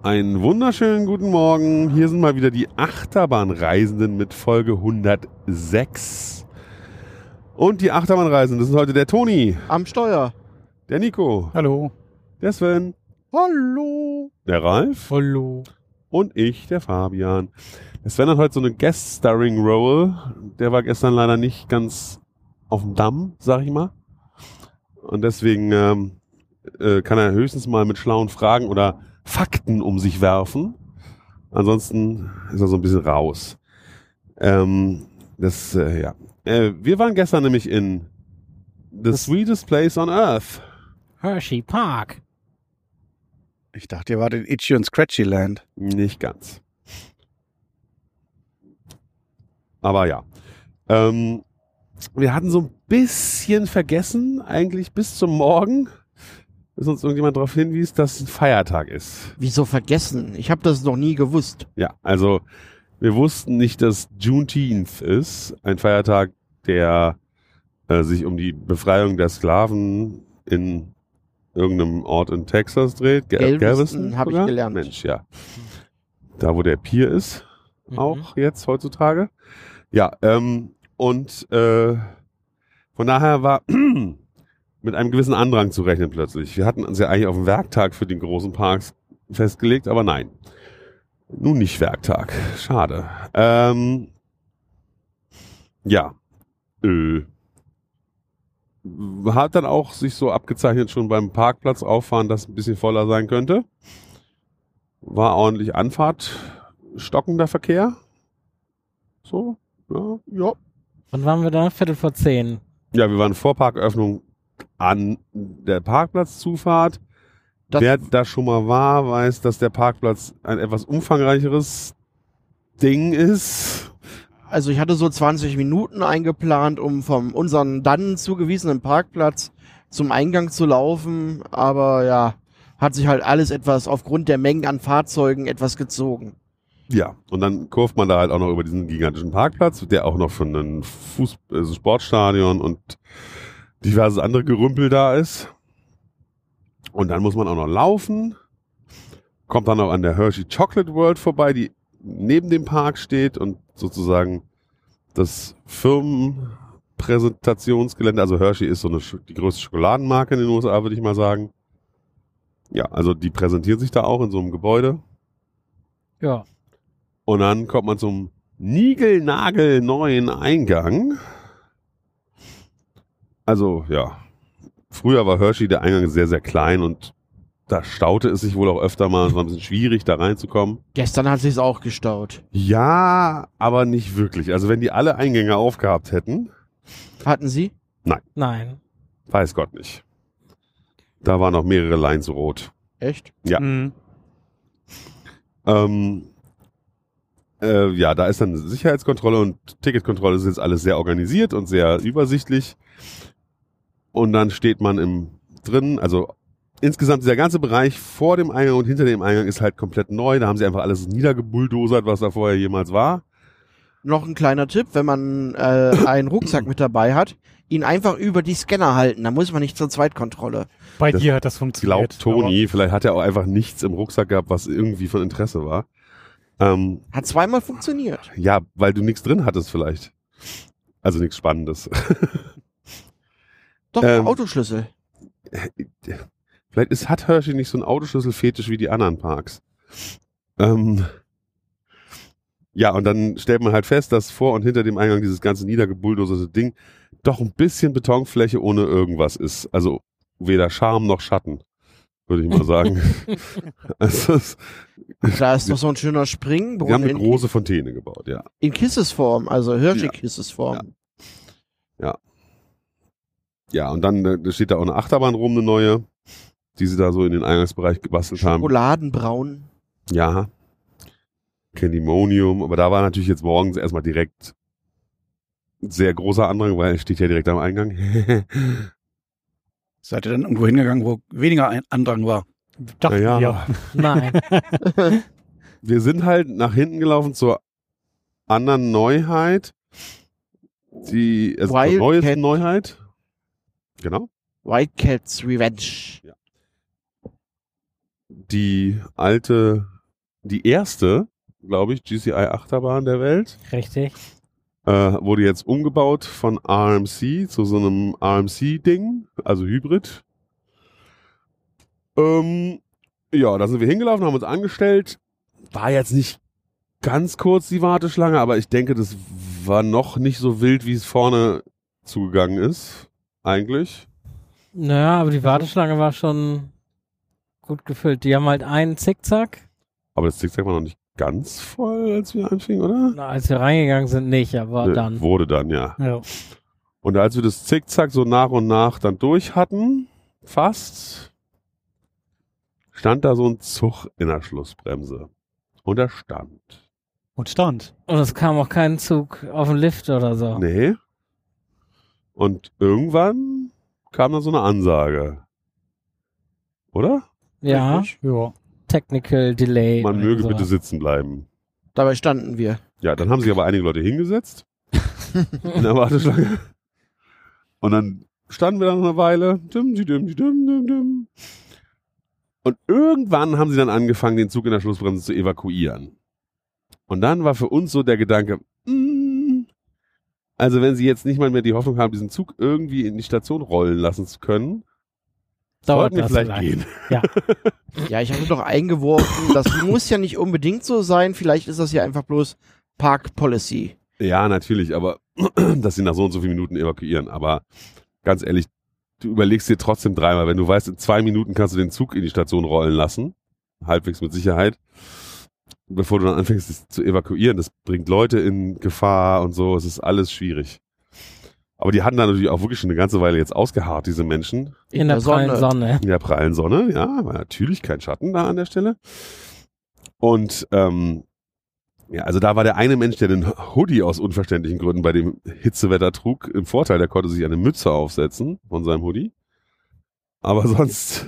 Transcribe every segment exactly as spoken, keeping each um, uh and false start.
Einen wunderschönen guten Morgen. Hier sind mal wieder die Achterbahnreisenden mit Folge hundertsechs. Und die Achterbahnreisenden, das sind heute der Toni. Am Steuer. Der Nico. Hallo. Der Sven. Hallo. Der Ralf. Hallo. Und ich, der Fabian. Der Sven hat heute so eine Guest-Starring-Role. Der war gestern leider nicht ganz auf dem Damm, sag ich mal. Und deswegen ähm, äh, kann er höchstens mal mit schlauen Fragen oder Fakten um sich werfen. Ansonsten ist er so ein bisschen raus. Ähm, das, äh, ja. Äh, wir waren gestern nämlich in The Sweetest Place on Earth. Hershey Park. Ich dachte, ihr wart in Itchy und Scratchy Land. Nicht ganz. Aber ja. Ähm, wir hatten so ein bisschen vergessen, eigentlich bis zum Morgen, bis uns irgendjemand darauf hinwies, dass ein Feiertag ist. Wieso vergessen? Ich habe das noch nie gewusst. Ja, also wir wussten nicht, dass Juneteenth ist, ein Feiertag, der äh, sich um die Befreiung der Sklaven in irgendeinem Ort in Texas dreht. Gal- Galveston habe ich sogar? gelernt. Mensch, ja. Da, wo der Pier ist, Mhm. auch jetzt heutzutage. Ja, ähm, und äh, von daher war mit einem gewissen Andrang zu rechnen plötzlich. Wir hatten uns ja eigentlich auf den Werktag für den großen Parks festgelegt, aber nein. Nun nicht Werktag. Schade. Ähm, ja. Äh. Hat dann auch sich so abgezeichnet schon beim Parkplatz auffahren, dass ein bisschen voller sein könnte. War ordentlich Anfahrt, stockender Verkehr. So, ja. Ja. Wann waren wir da? Viertel vor zehn. Ja, wir waren vor Parköffnung an der Parkplatzzufahrt. Das- Wer da schon mal war, weiß, dass der Parkplatz ein etwas umfangreicheres Ding ist. Also ich hatte so zwanzig Minuten eingeplant, um vom unseren dann zugewiesenen Parkplatz zum Eingang zu laufen. Aber ja, hat sich halt alles etwas aufgrund der Mengen an Fahrzeugen etwas gezogen. Ja, und dann kurft man da halt auch noch über diesen gigantischen Parkplatz, der auch noch von einem Fuß also Sportstadion und diverses andere Gerümpel da ist. Und dann muss man auch noch laufen. Kommt dann noch an der Hershey Chocolate World vorbei, die neben dem Park steht und sozusagen das Firmenpräsentationsgelände, also Hershey ist so eine, die größte Schokoladenmarke in den U S A, würde ich mal sagen. Ja, also die präsentiert sich da auch in so einem Gebäude. Ja. Und dann kommt man zum niegelnagelneuen Eingang. Also, ja. Früher war Hershey der Eingang sehr, sehr klein und da staute es sich wohl auch öfter mal. Es war ein bisschen schwierig, da reinzukommen. Gestern hat sich's auch gestaut. Ja, aber nicht wirklich. Also, wenn die alle Eingänge aufgehabt hätten, Hatten Sie? Nein. weiß Gott nicht. Da waren noch mehrere Lines rot. Echt? Ja. Mhm. Ähm, äh, ja, da ist dann Sicherheitskontrolle und Ticketkontrolle, ist jetzt alles sehr organisiert und sehr übersichtlich. Und dann steht man im drin, also insgesamt dieser ganze Bereich vor dem Eingang und hinter dem Eingang ist halt komplett neu. Da haben sie einfach alles niedergebulldozert, was da vorher jemals war. Noch ein kleiner Tipp, wenn man äh, einen Rucksack mit dabei hat, ihn einfach über die Scanner halten, dann muss man nicht zur Zweitkontrolle. Bei Das dir hat das funktioniert. Glaubt Toni, vielleicht hat er auch einfach nichts im Rucksack gehabt, was irgendwie von Interesse war. Ähm, Hat zweimal funktioniert. ja, weil du nichts drin hattest vielleicht. Also nichts Spannendes. Doch, Ähm, Autoschlüssel. Vielleicht ist, hat Hershey nicht so einen Autoschlüssel-Fetisch wie die anderen Parks. Ähm, ja, und dann stellt man halt fest, dass vor und hinter dem Eingang dieses ganze niedergebulldoserte Ding doch ein bisschen Betonfläche ohne irgendwas ist. Also weder Charme noch Schatten, würde ich mal sagen. Also es, Da ist noch so ein schöner Springbrunnen wir haben eine in, große Fontäne gebaut, ja. in Kissesform, also Ja. Hershey-Kissesform. Ja, und dann äh, da steht da auch eine Achterbahn rum, eine neue, die sie da so in den Eingangsbereich gebastelt haben. Schokoladenbraun. Ja. Candymonium, aber da war natürlich jetzt morgens erstmal direkt sehr großer Andrang, weil es steht ja direkt am Eingang. Seid ihr dann irgendwo hingegangen, wo weniger ein Andrang war? Dachten Na ja. wir. Nein. Wir sind halt nach hinten gelaufen zur anderen Neuheit. Die, also zur Wildcat. neuesten Neuheit. Genau. White Cat's Revenge. Die alte die erste, glaube ich, G C I-Achterbahn der Welt. Richtig. Äh, wurde jetzt umgebaut von R M C zu so einem R M C-Ding, also Hybrid. Ähm, ja, da sind wir hingelaufen, haben uns angestellt. War jetzt nicht ganz kurz die Warteschlange, aber ich denke, das war noch nicht so wild, wie es vorne zugegangen ist, eigentlich. Naja, aber die Warteschlange war schon gut gefüllt. Die haben halt einen Zickzack. Aber das Zickzack war noch nicht ganz voll, als wir anfingen, oder? Na, als wir reingegangen sind, nicht, aber Ne, dann. Wurde dann, ja. Ja. Und als wir das Zickzack so nach und nach dann durch hatten, fast, stand da so ein Zug in der Schlussbremse. Und er stand. Und stand. Und es kam auch kein Zug auf den Lift oder so. Nee. Und irgendwann kam dann so eine Ansage. Oder? Ja, Richtig. Ja. Technical Delay. Man oder möge so. bitte sitzen bleiben. Dabei standen wir. Ja, dann haben sich aber einige Leute hingesetzt. In der Warteschlange. Und dann standen wir da noch eine Weile. Dim, di, dim, di, dim, dim, dim. Und irgendwann haben sie dann angefangen, den Zug in der Schlussbremse zu evakuieren. Und dann war für uns so der Gedanke, mm, also wenn sie jetzt nicht mal mehr die Hoffnung haben, diesen Zug irgendwie in die Station rollen lassen zu können, Dauert sollten wir das vielleicht vielleicht. gehen. Ja. Ja, ich hatte doch eingeworfen, das muss ja nicht unbedingt so sein. Vielleicht ist das ja einfach bloß Park Policy. Ja, natürlich, aber dass sie nach so und so vielen Minuten evakuieren. Aber ganz ehrlich, du überlegst dir trotzdem dreimal, wenn du weißt, in zwei Minuten kannst du den Zug in die Station rollen lassen, halbwegs mit Sicherheit, bevor du dann anfängst, es zu evakuieren. Das bringt Leute in Gefahr und so, es ist alles schwierig. Aber die hatten da natürlich auch wirklich schon eine ganze Weile jetzt ausgeharrt, diese Menschen. In der prallen Sonne. In der prallen Sonne, ja, war natürlich kein Schatten da an der Stelle. Und ähm, ja, also da war der eine Mensch, der den Hoodie aus unverständlichen Gründen bei dem Hitzewetter trug, im Vorteil, der konnte sich eine Mütze aufsetzen von seinem Hoodie. Aber sonst,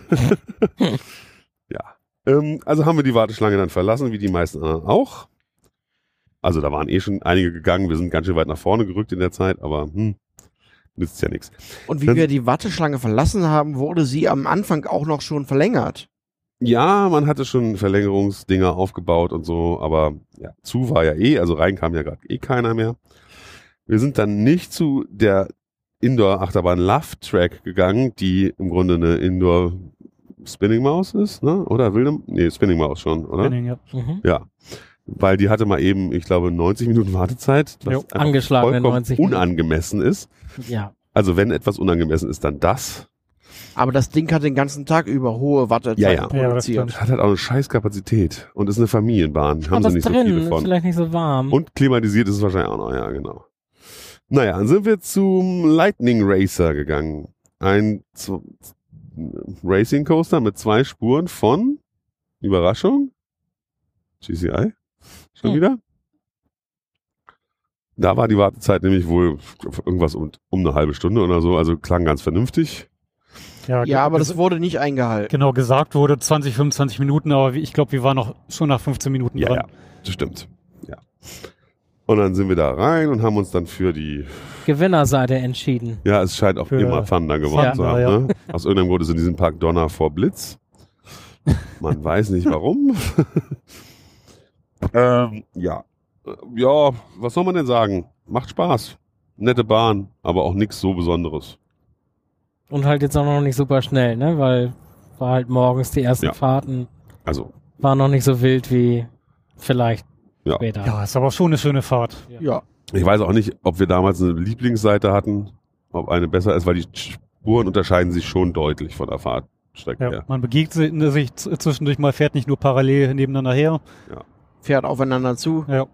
ja. Ähm, also haben wir die Warteschlange dann verlassen, wie die meisten anderen auch. Also da waren eh schon einige gegangen, wir sind ganz schön weit nach vorne gerückt in der Zeit, aber hm, nützt ja nichts. Und wie Dann- wir die Warteschlange verlassen haben, wurde sie am Anfang auch noch schon verlängert. Ja, man hatte schon Verlängerungsdinger aufgebaut und so, aber ja, zu war ja eh, also rein kam ja gerade eh keiner mehr. Wir sind dann nicht zu der Indoor-Achterbahn Love Track gegangen, die im Grunde eine Indoor-Spinning-Maus ist, ne? Oder wilde, nee, Spinning-Maus schon, oder? Spinning, ja. Mhm. Ja, weil die hatte mal eben, ich glaube, neunzig Minuten Wartezeit, was Jo, einfach angeschlagene vollkommen neunzig Minuten. unangemessen ist. Ja. Also wenn etwas unangemessen ist, dann das. Aber das Ding hat den ganzen Tag über hohe Wartezeiten Ja, ja. Ja, das produziert. stimmt. Hat halt auch eine scheiß Kapazität und ist eine Familienbahn. Haben Aber sie es nicht so drin viele ist von. vielleicht nicht so warm. Und klimatisiert ist es wahrscheinlich auch noch, ja, genau. Naja, dann sind wir zum Lightning Racer gegangen. Ein Z- Racing Coaster mit zwei Spuren von, Überraschung, G C I, schon Hm. wieder. Da war die Wartezeit nämlich wohl irgendwas um, um eine halbe Stunde oder so, also klang ganz vernünftig. Ja, Ja, aber ges- das wurde nicht eingehalten. genau gesagt wurde zwanzig, fünfundzwanzig Minuten, aber ich glaube, wir waren noch schon nach fünfzehn Minuten Ja, dran. ja, das stimmt. Ja. Und dann sind wir da rein und haben uns dann für die, Gewinnerseite entschieden. ja, es scheint auch Für immer Thunder gewonnen Ja. zu haben. Ja. Ne? Aus irgendeinem Grund ist in diesem Park Donner vor Blitz. Man weiß nicht warum. ähm, ja. Äh, Ja, was soll man denn sagen? Macht Spaß. Nette Bahn, aber auch nichts so Besonderes. Und halt jetzt auch noch nicht super schnell, ne? Weil war halt morgens die ersten Ja. Fahrten, Also, war noch nicht so wild wie vielleicht Ja. später. Ja, ist aber schon eine schöne Fahrt. Ja. ich weiß auch nicht, ob wir damals eine Lieblingsseite hatten, ob eine besser ist, weil die Spuren unterscheiden sich schon deutlich von der Fahrtstrecke Ja. her. Man begegnet sich z- zwischendurch mal, fährt nicht nur parallel nebeneinander her. Fährt aufeinander zu. Ja.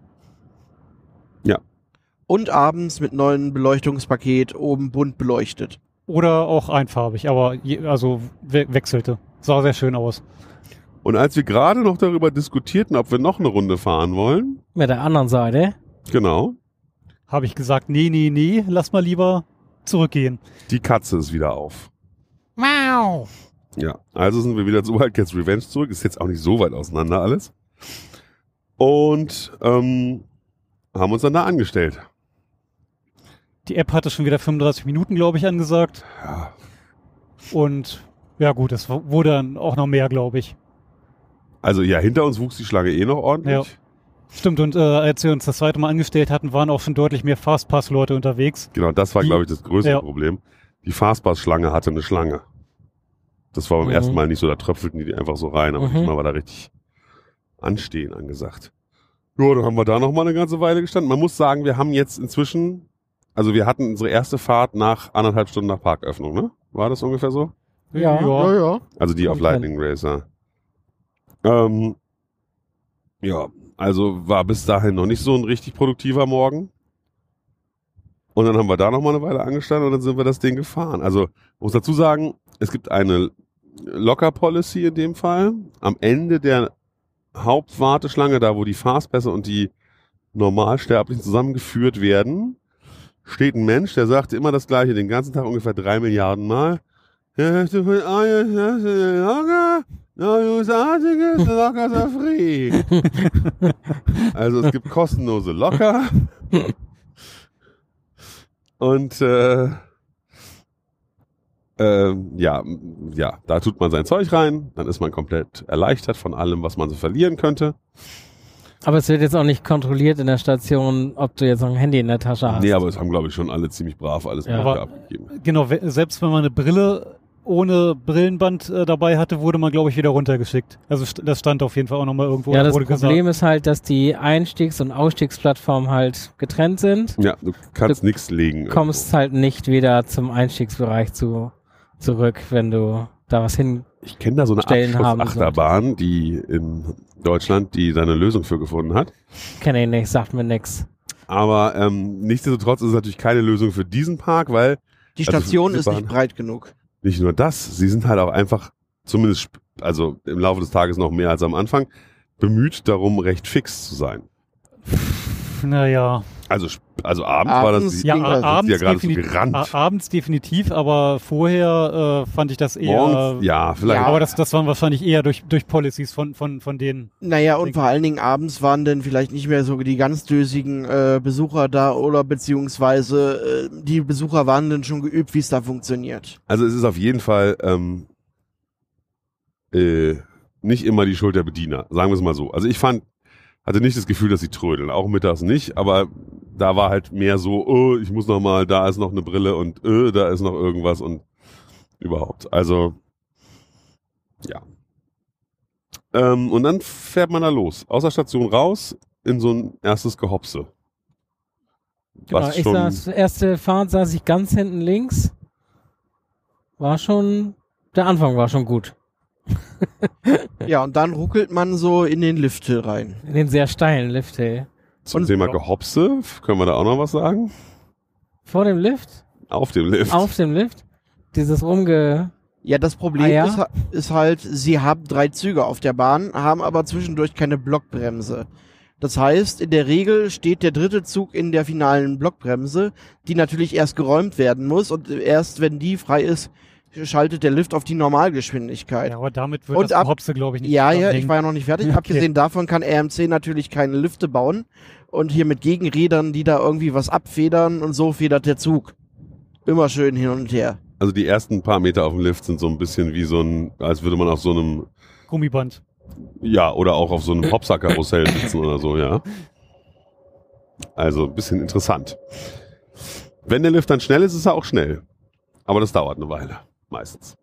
Und abends mit neuen Beleuchtungspaket oben bunt beleuchtet. Oder auch einfarbig, aber je, also we wechselte. Sah sehr schön aus. Und als wir gerade noch darüber diskutierten, ob wir noch eine Runde fahren wollen, Mit der anderen Seite. genau, Habe ich gesagt, nee, nee, nee, lass mal lieber zurückgehen. die Katze ist wieder auf. Wow. Ja, also sind wir wieder zu Wildcats Revenge zurück. Ist jetzt auch nicht so weit auseinander alles. Und ähm, haben uns dann da angestellt. Die App hatte schon wieder fünfunddreißig Minuten, glaube ich, angesagt. Ja, Und ja gut, es w- wurde dann auch noch mehr, glaube ich. Also ja, hinter uns wuchs die Schlange eh noch ordentlich. Ja. Stimmt, und äh, als wir uns das zweite Mal angestellt hatten, waren auch schon deutlich mehr Fastpass-Leute unterwegs. Genau, das war, Die- glaube ich, das größere ja. Problem. Die Fastpass-Schlange hatte eine Schlange. Das war beim Mhm. ersten Mal nicht so, da tröpfelten die einfach so rein, aber Mhm. diesmal war da richtig Anstehen angesagt. Ja, dann haben wir da noch mal eine ganze Weile gestanden. Man muss sagen, wir haben jetzt inzwischen, also wir hatten unsere erste Fahrt nach anderthalb Stunden nach Parköffnung, ne? War das ungefähr so? Ja. Ja, ja. Also die auf Kommt Lightning Racer. Ähm, ja, also war bis dahin noch nicht so ein richtig produktiver Morgen. Und dann haben wir da noch mal eine Weile angestanden und dann sind wir das Ding gefahren. Also muss dazu sagen, es gibt eine Locker-Policy in dem Fall. Am Ende der Hauptwarteschlange, da wo die Fastpässe und die Normalsterblichen zusammengeführt werden, steht ein Mensch, der sagt immer das Gleiche, den ganzen Tag ungefähr drei Milliarden Mal. Also es gibt kostenlose Locker. Und äh, ähm, ja, ja, da tut man sein Zeug rein, dann ist man komplett erleichtert von allem, was man so verlieren könnte. Aber es wird jetzt auch nicht kontrolliert in der Station, ob du jetzt noch ein Handy in der Tasche hast. Nee, aber es haben, glaube ich, schon alle ziemlich brav alles Ja. Mögliche Aber- abgegeben. Genau, we- selbst wenn man eine Brille ohne Brillenband äh, dabei hatte, wurde man, glaube ich, wieder runtergeschickt. Also st das stand auf jeden Fall auch nochmal irgendwo. Ja, das wurde Problem ist halt, dass die Einstiegs- und Ausstiegsplattformen halt getrennt sind. Ja, du kannst nichts legen. Du kommst halt nicht wieder zum Einstiegsbereich zu, zurück, wenn du da was hin... Ich kenne da so eine Stellen haben Abschussachterbahn, die in Deutschland, die da eine Lösung für gefunden hat. Kenne ich nicht, sagt mir nix. Aber ähm, nichtsdestotrotz ist es natürlich keine Lösung für diesen Park, weil Die Also Station für ist Bahn- nicht breit genug. nicht nur das, sie sind halt auch einfach, zumindest sp- also im Laufe des Tages noch mehr als am Anfang, bemüht darum, recht fix zu sein. Naja, Also, sp- also abends, war das, Abends die, ja, ging a- das. abends, ja gerade so defini- gerannt. a- abends definitiv, aber vorher äh, fand ich das eher... morgens, ja, vielleicht. Ja. Aber das, das waren wahrscheinlich eher durch, durch Policies von, von, von denen. Naja, und vor allen Dingen abends waren dann vielleicht nicht mehr so die ganz dösigen äh, Besucher da oder beziehungsweise äh, die Besucher waren dann schon geübt, wie es da funktioniert. Also es ist auf jeden Fall ähm, äh, nicht immer die Schuld der Bediener, sagen wir es mal so. Also ich fand, hatte nicht das Gefühl, dass sie trödeln, auch mittags nicht, aber da war halt mehr so, oh, ich muss noch mal, da ist noch eine Brille und äh, da ist noch irgendwas und überhaupt. Also ja. Ähm, und dann fährt man da los, aus der Station raus in so ein erstes Gehopse. Genau, Was ich schon, saß, erste Fahrt saß ich ganz hinten links. War schon, der Anfang war schon gut. Ja, und dann ruckelt man so in den Lifthill rein. In den sehr steilen Lift, hey. zum und- Thema Gehopse, können wir da auch noch was sagen? Vor dem Lift, Auf dem Lift. auf dem Lift, dieses rumge... Ja, das Problem Ah, ja? Ist, ha- ist halt, sie haben drei Züge auf der Bahn, haben aber zwischendurch keine Blockbremse. Das heißt, in der Regel steht der dritte Zug in der finalen Blockbremse, die natürlich erst geräumt werden muss und erst wenn die frei ist, schaltet der Lift auf die Normalgeschwindigkeit. Ja, aber damit wird Und das ab- Hopse, glaube ich, nicht Ja, ja, zusammenhängen. ich war ja noch nicht fertig. Okay. Abgesehen davon kann R M C natürlich keine Lifte bauen und hier mit Gegenrädern, die da irgendwie was abfedern und so federt der Zug. Immer schön hin und her. Also die ersten paar Meter auf dem Lift sind so ein bisschen wie so ein, als würde man auf so einem, Gummiband. ja, oder auch auf so einem Hopser-Karussell sitzen oder so, ja. Also ein bisschen interessant. Wenn der Lift dann schnell ist, ist er auch schnell. Aber das dauert eine Weile, meistens.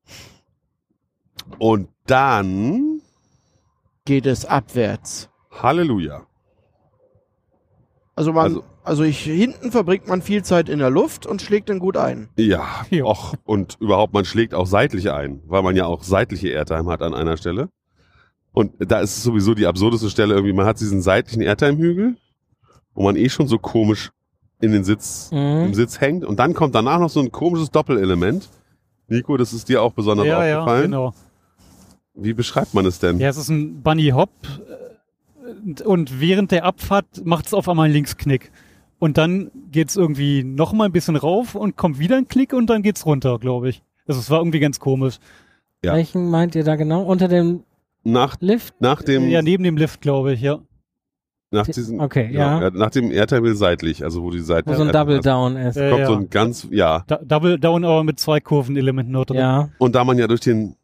Und dann, Geht es abwärts. Halleluja. Also man, Also- also, ich, hinten verbringt man viel Zeit in der Luft und schlägt dann gut ein. Ja, Ja. och, und überhaupt, man schlägt auch seitlich ein, weil man ja auch seitliche Airtime hat an einer Stelle. Und da ist es sowieso die absurdeste Stelle irgendwie, man hat diesen seitlichen Airtime-Hügel, wo man eh schon so komisch in den Sitz, im Mhm. Sitz hängt. Und dann kommt danach noch so ein komisches Doppelelement. Nico, das ist dir auch besonders Ja, ja, aufgefallen. genau. Wie beschreibt man es denn? Ja, es ist ein Bunny Hop äh, und- und während der Abfahrt macht es auf einmal einen Linksknick. Und dann geht's irgendwie noch mal ein bisschen rauf und kommt wieder ein Klick und dann geht's runter, glaube ich. Also es war irgendwie ganz komisch. Ja. Welchen meint ihr da genau? Unter dem Nach, Lift? nach dem, Ja, neben dem Lift, glaube ich, ja. nach diesem, Okay, genau, ja. nach dem Airtime seitlich, also wo die Seite Wo so ein Double Down ist. Äh, kommt ja. so ein ganz, ja. Da, Double Down aber mit zwei Kurvenelementen noch drin. Ja. Und da man ja durch den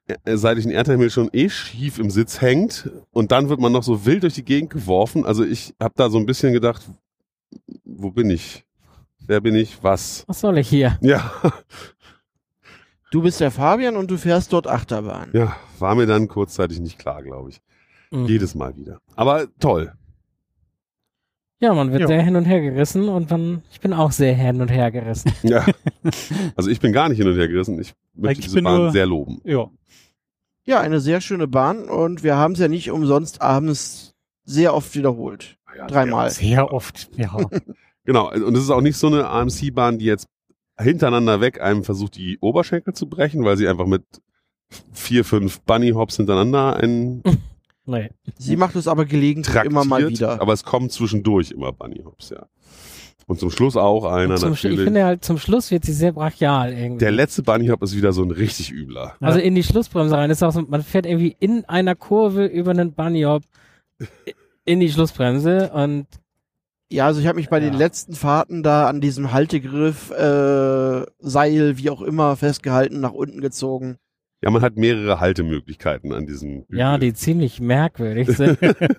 äh, seitlichen Erdhimmel schon eh schief im Sitz hängt und dann wird man noch so wild durch die Gegend geworfen. Also ich habe da so ein bisschen gedacht, wo bin ich? Wer bin ich? Was? Was soll ich hier? Ja, Du bist der Fabian und du fährst dort Achterbahn. ja, war mir dann kurzzeitig nicht klar, glaube ich. Mhm. Jedes Mal wieder. Aber toll. Ja, man wird Ja. sehr hin und her gerissen und dann, ich bin auch sehr hin und her gerissen. Ja. Also ich bin gar nicht hin und her gerissen. Ich möchte Ich diese bin Bahn nur- sehr loben. Ja. Ja, eine sehr schöne Bahn und wir haben es ja nicht umsonst abends sehr oft wiederholt. Ja, Dreimal. Sehr oft, ja. Genau. Und es ist auch nicht so eine A M C-Bahn, die jetzt hintereinander weg einem versucht, die Oberschenkel zu brechen, weil sie einfach mit vier, fünf Bunny-Hops hintereinander einen Nee. Sie macht es aber gelegentlich traktiert. immer mal wieder. Aber es kommen zwischendurch immer Bunny-Hops, ja. Und zum Schluss auch einer Und zum, Sch- ich natürlich. finde halt, zum Schluss wird sie sehr brachial irgendwie. Der letzte Bunny-Hop ist wieder so ein richtig übler. Also in die Schlussbremse rein. Ist auch so, man fährt irgendwie in einer Kurve über einen Bunny-Hop in die Schlussbremse und Ja, also ich habe mich bei den Ja. letzten Fahrten da an diesem Haltegriff, äh, Seil, wie auch immer, festgehalten, nach unten gezogen. Ja, man hat mehrere Haltemöglichkeiten an diesem Hügel. ja, die ziemlich merkwürdig sind.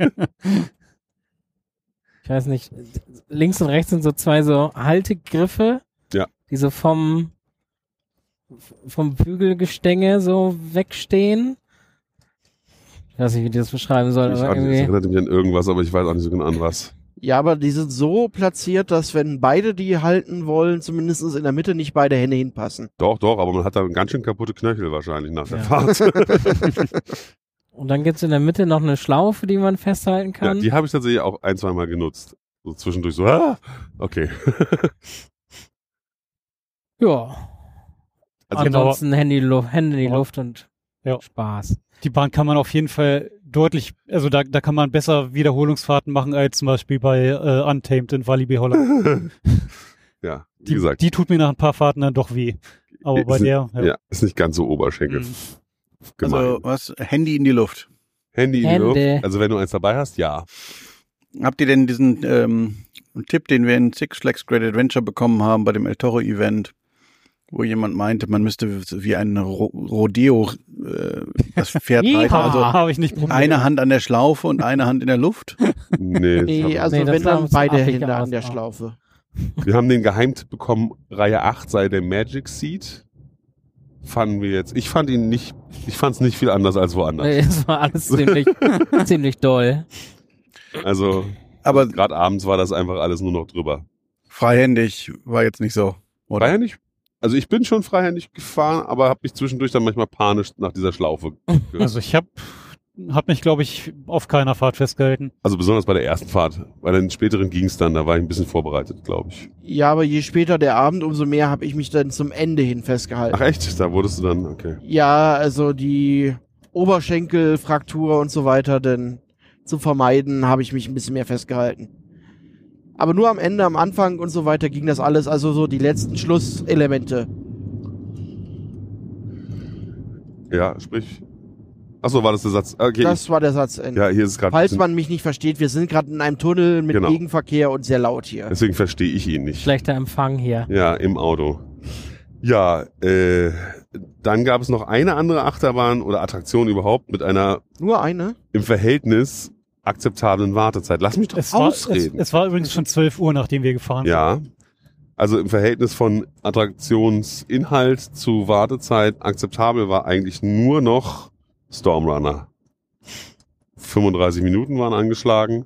Ich weiß nicht, links und rechts sind so zwei so Haltegriffe, Ja. die so vom vom Bügelgestänge so wegstehen. Ich weiß nicht, wie ich das beschreiben soll, Ich aber auch nicht, das irgendwie. erinnert mich an irgendwas, aber ich weiß auch nicht so genau an was. Ja, aber die sind so platziert, dass wenn beide die halten wollen, zumindest in der Mitte nicht beide Hände hinpassen. Doch, doch, aber man hat da ganz schön kaputte Knöchel wahrscheinlich nach der Ja. Fahrt. Und dann gibt's in der Mitte noch eine Schlaufe, die man festhalten Ja, kann. die habe ich tatsächlich auch ein, zwei Mal genutzt. So zwischendurch so, ah, okay. Ja. Also Genau. Ansonsten Hände in die Lu- Hände in die Ja. Luft und Ja. Spaß. Die Bahn kann man auf jeden Fall deutlich, also da, da kann man besser Wiederholungsfahrten machen als zum Beispiel bei äh, Untamed in Walibi Holland. ja, wie Die, gesagt. die tut mir nach ein paar Fahrten dann doch weh. Aber ist bei nicht, der, ja. ja, ist nicht ganz so Oberschenkel. Mhm. Gemein. Also was? Handy in die Luft. Handy in die Hände. Luft. Also wenn du eins dabei hast, ja. Habt ihr denn diesen ähm, Tipp, den wir in Six Flags Great Adventure bekommen haben bei dem El Toro Event, wo jemand meinte, man müsste wie ein Ro Rodeo äh, das Pferd reiten, Yeehaw. also habe ich nicht probiert. eine Hand an der Schlaufe und eine Hand in der Luft? Nee, das Nee, hab- also Nee, das wenn sah dann uns beide affig Hände aus, an der ja. Schlaufe. wir haben den Geheimtipp bekommen, Reihe acht sei der Magic Seat. Fanden wir jetzt. Ich fand ihn nicht, ich fand es nicht viel anders als woanders. Nee, es war alles ziemlich, ziemlich doll. Also Aber gerade abends war das einfach alles nur noch drüber. freihändig war jetzt nicht so, oder? Freihändig? Also ich bin schon freihändig gefahren, aber habe mich zwischendurch dann manchmal panisch nach dieser Schlaufe. ge- Also ich habe hab mich, glaube ich, auf keiner Fahrt festgehalten. Also besonders bei der ersten Fahrt. Bei den späteren ging es dann, da war ich ein bisschen vorbereitet, glaube ich. Ja, aber je später der Abend, umso mehr habe ich mich dann zum Ende hin festgehalten. Ach echt? Da wurdest du dann, okay. Ja, also die Oberschenkelfraktur und so weiter, denn zu vermeiden, habe ich mich ein bisschen mehr festgehalten. Aber nur am Ende, am Anfang und so weiter ging das alles, also so die letzten Schlusselemente. Ja, sprich. Achso, war das der Satz? Okay. Das war der Satzende. ja, hier ist es gerade. Falls man mich nicht versteht, wir sind gerade in einem Tunnel mit Genau. Gegenverkehr und sehr laut hier. Deswegen verstehe ich ihn nicht. Schlechter Empfang hier. Ja, im Auto. Ja, äh, dann gab es noch eine andere Achterbahn oder Attraktion überhaupt mit einer Nur eine? im Verhältnis akzeptablen Wartezeit. Lass mich doch Es war, es, ausreden. es war übrigens schon zwölf Uhr, nachdem wir gefahren sind. ja, also im Verhältnis von Attraktionsinhalt zu Wartezeit akzeptabel war eigentlich nur noch Stormrunner. fünfunddreißig Minuten waren angeschlagen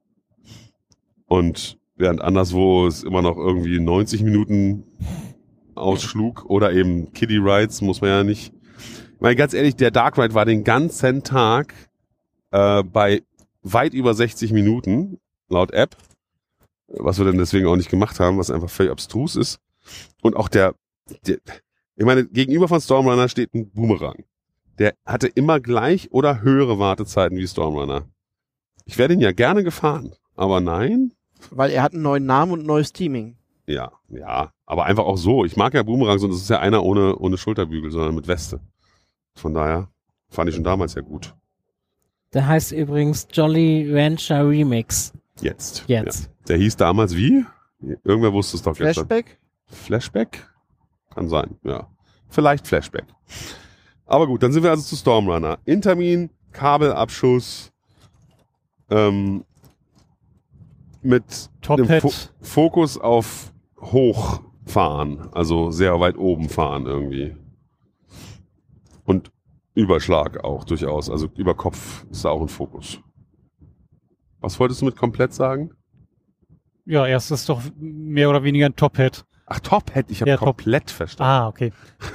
und während anderswo es immer noch irgendwie neunzig Minuten ausschlug oder eben Kiddie Rides, muss man ja nicht. Ich meine, ganz ehrlich, der Dark Ride war den ganzen Tag äh, bei weit über sechzig Minuten, laut App, was wir dann deswegen auch nicht gemacht haben, was einfach völlig abstrus ist. Und auch der, der ich meine, gegenüber von Stormrunner steht ein Boomerang. Der hatte immer gleich oder höhere Wartezeiten wie Stormrunner. Ich wäre den ja gerne gefahren, aber nein. Weil er hat einen neuen Namen und ein neues Teaming. Ja, ja, aber einfach auch so. Ich mag ja Boomerang, sonst ist es ja einer ohne, ohne Schulterbügel, sondern mit Weste. Von daher fand ich schon damals ja gut. Der heißt übrigens Jolly Rancher Remix. Jetzt. Jetzt. Ja. Der hieß damals wie? Irgendwer wusste es doch jetzt. Flashback? Flashback? Kann sein, ja. Vielleicht Flashback. Aber gut, dann sind wir also zu Stormrunner. Intermin, Kabelabschuss, ähm, mit dem Top-Hat. Fo- Fokus auf Hochfahren, also sehr weit oben fahren irgendwie. Und Überschlag auch durchaus, also über Kopf ist da auch ein Fokus. Was wolltest du mit komplett sagen? Ja, erst ist doch mehr oder weniger ein Top-Hat. Ach, Top-Hat, ich habe Ja, Top. komplett verstanden. Ah, okay.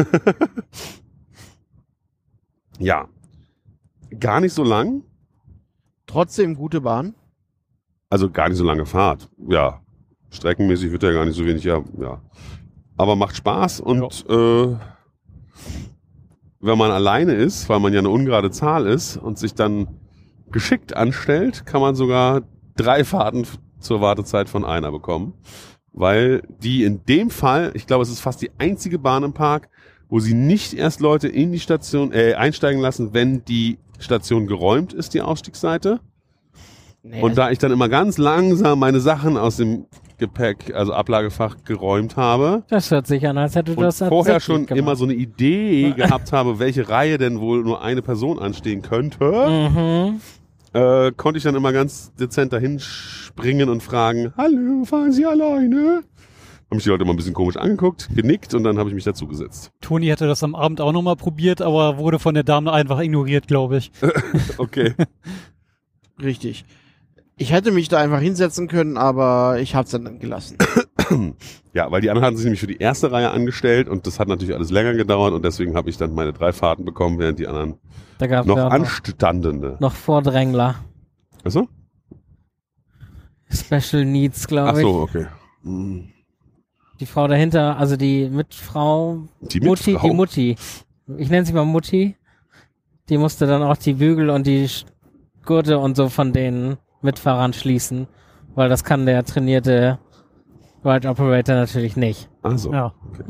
Ja, gar nicht so lang, Trotzdem gute Bahn. also gar nicht so lange Fahrt. Ja, streckenmäßig wird ja gar nicht so wenig, ja, ja. Aber macht Spaß und äh, wenn man alleine ist, weil man ja eine ungerade Zahl ist und sich dann geschickt anstellt, kann man sogar drei Fahrten f- zur Wartezeit von einer bekommen. Weil die in dem Fall, ich glaube, es ist fast die einzige Bahn im Park, wo sie nicht erst Leute in die Station äh, einsteigen lassen, wenn die Station geräumt ist, die Ausstiegsseite. Nee, Und da ich dann immer ganz langsam meine Sachen aus dem Gepäck, also Ablagefach, geräumt habe Das hört sich an, als hätte du und das vorher absichtlich schon gemacht. immer so eine Idee gehabt habe, welche Reihe denn wohl nur eine Person anstehen könnte, Mhm. äh, konnte ich dann immer ganz dezent dahin springen und fragen, hallo, fahren Sie alleine? Haben mich die Leute immer ein bisschen komisch angeguckt, genickt und dann habe ich mich dazu gesetzt. Toni hatte das am Abend auch nochmal probiert, aber wurde von der Dame einfach ignoriert, glaube ich. Okay. richtig. Ich hätte mich da einfach hinsetzen können, aber ich hab's dann gelassen. Ja, weil die anderen hatten sich nämlich für die erste Reihe angestellt und das hat natürlich alles länger gedauert und deswegen habe ich dann meine drei Fahrten bekommen, während die anderen Da gab es noch ja noch, Anstandende. noch Vordrängler. Achso? Special Needs, Ach glaube ich. so, okay. Hm. Die Frau dahinter, also die Mitfrau, Die Mutti, Mitfrau? die Mutti. Ich nenne sie mal Mutti. Die musste dann auch die Bügel und die Sch- Gurte und so von den Mitfahrern schließen, weil das kann der trainierte Ride Operator natürlich nicht. Also. Ja.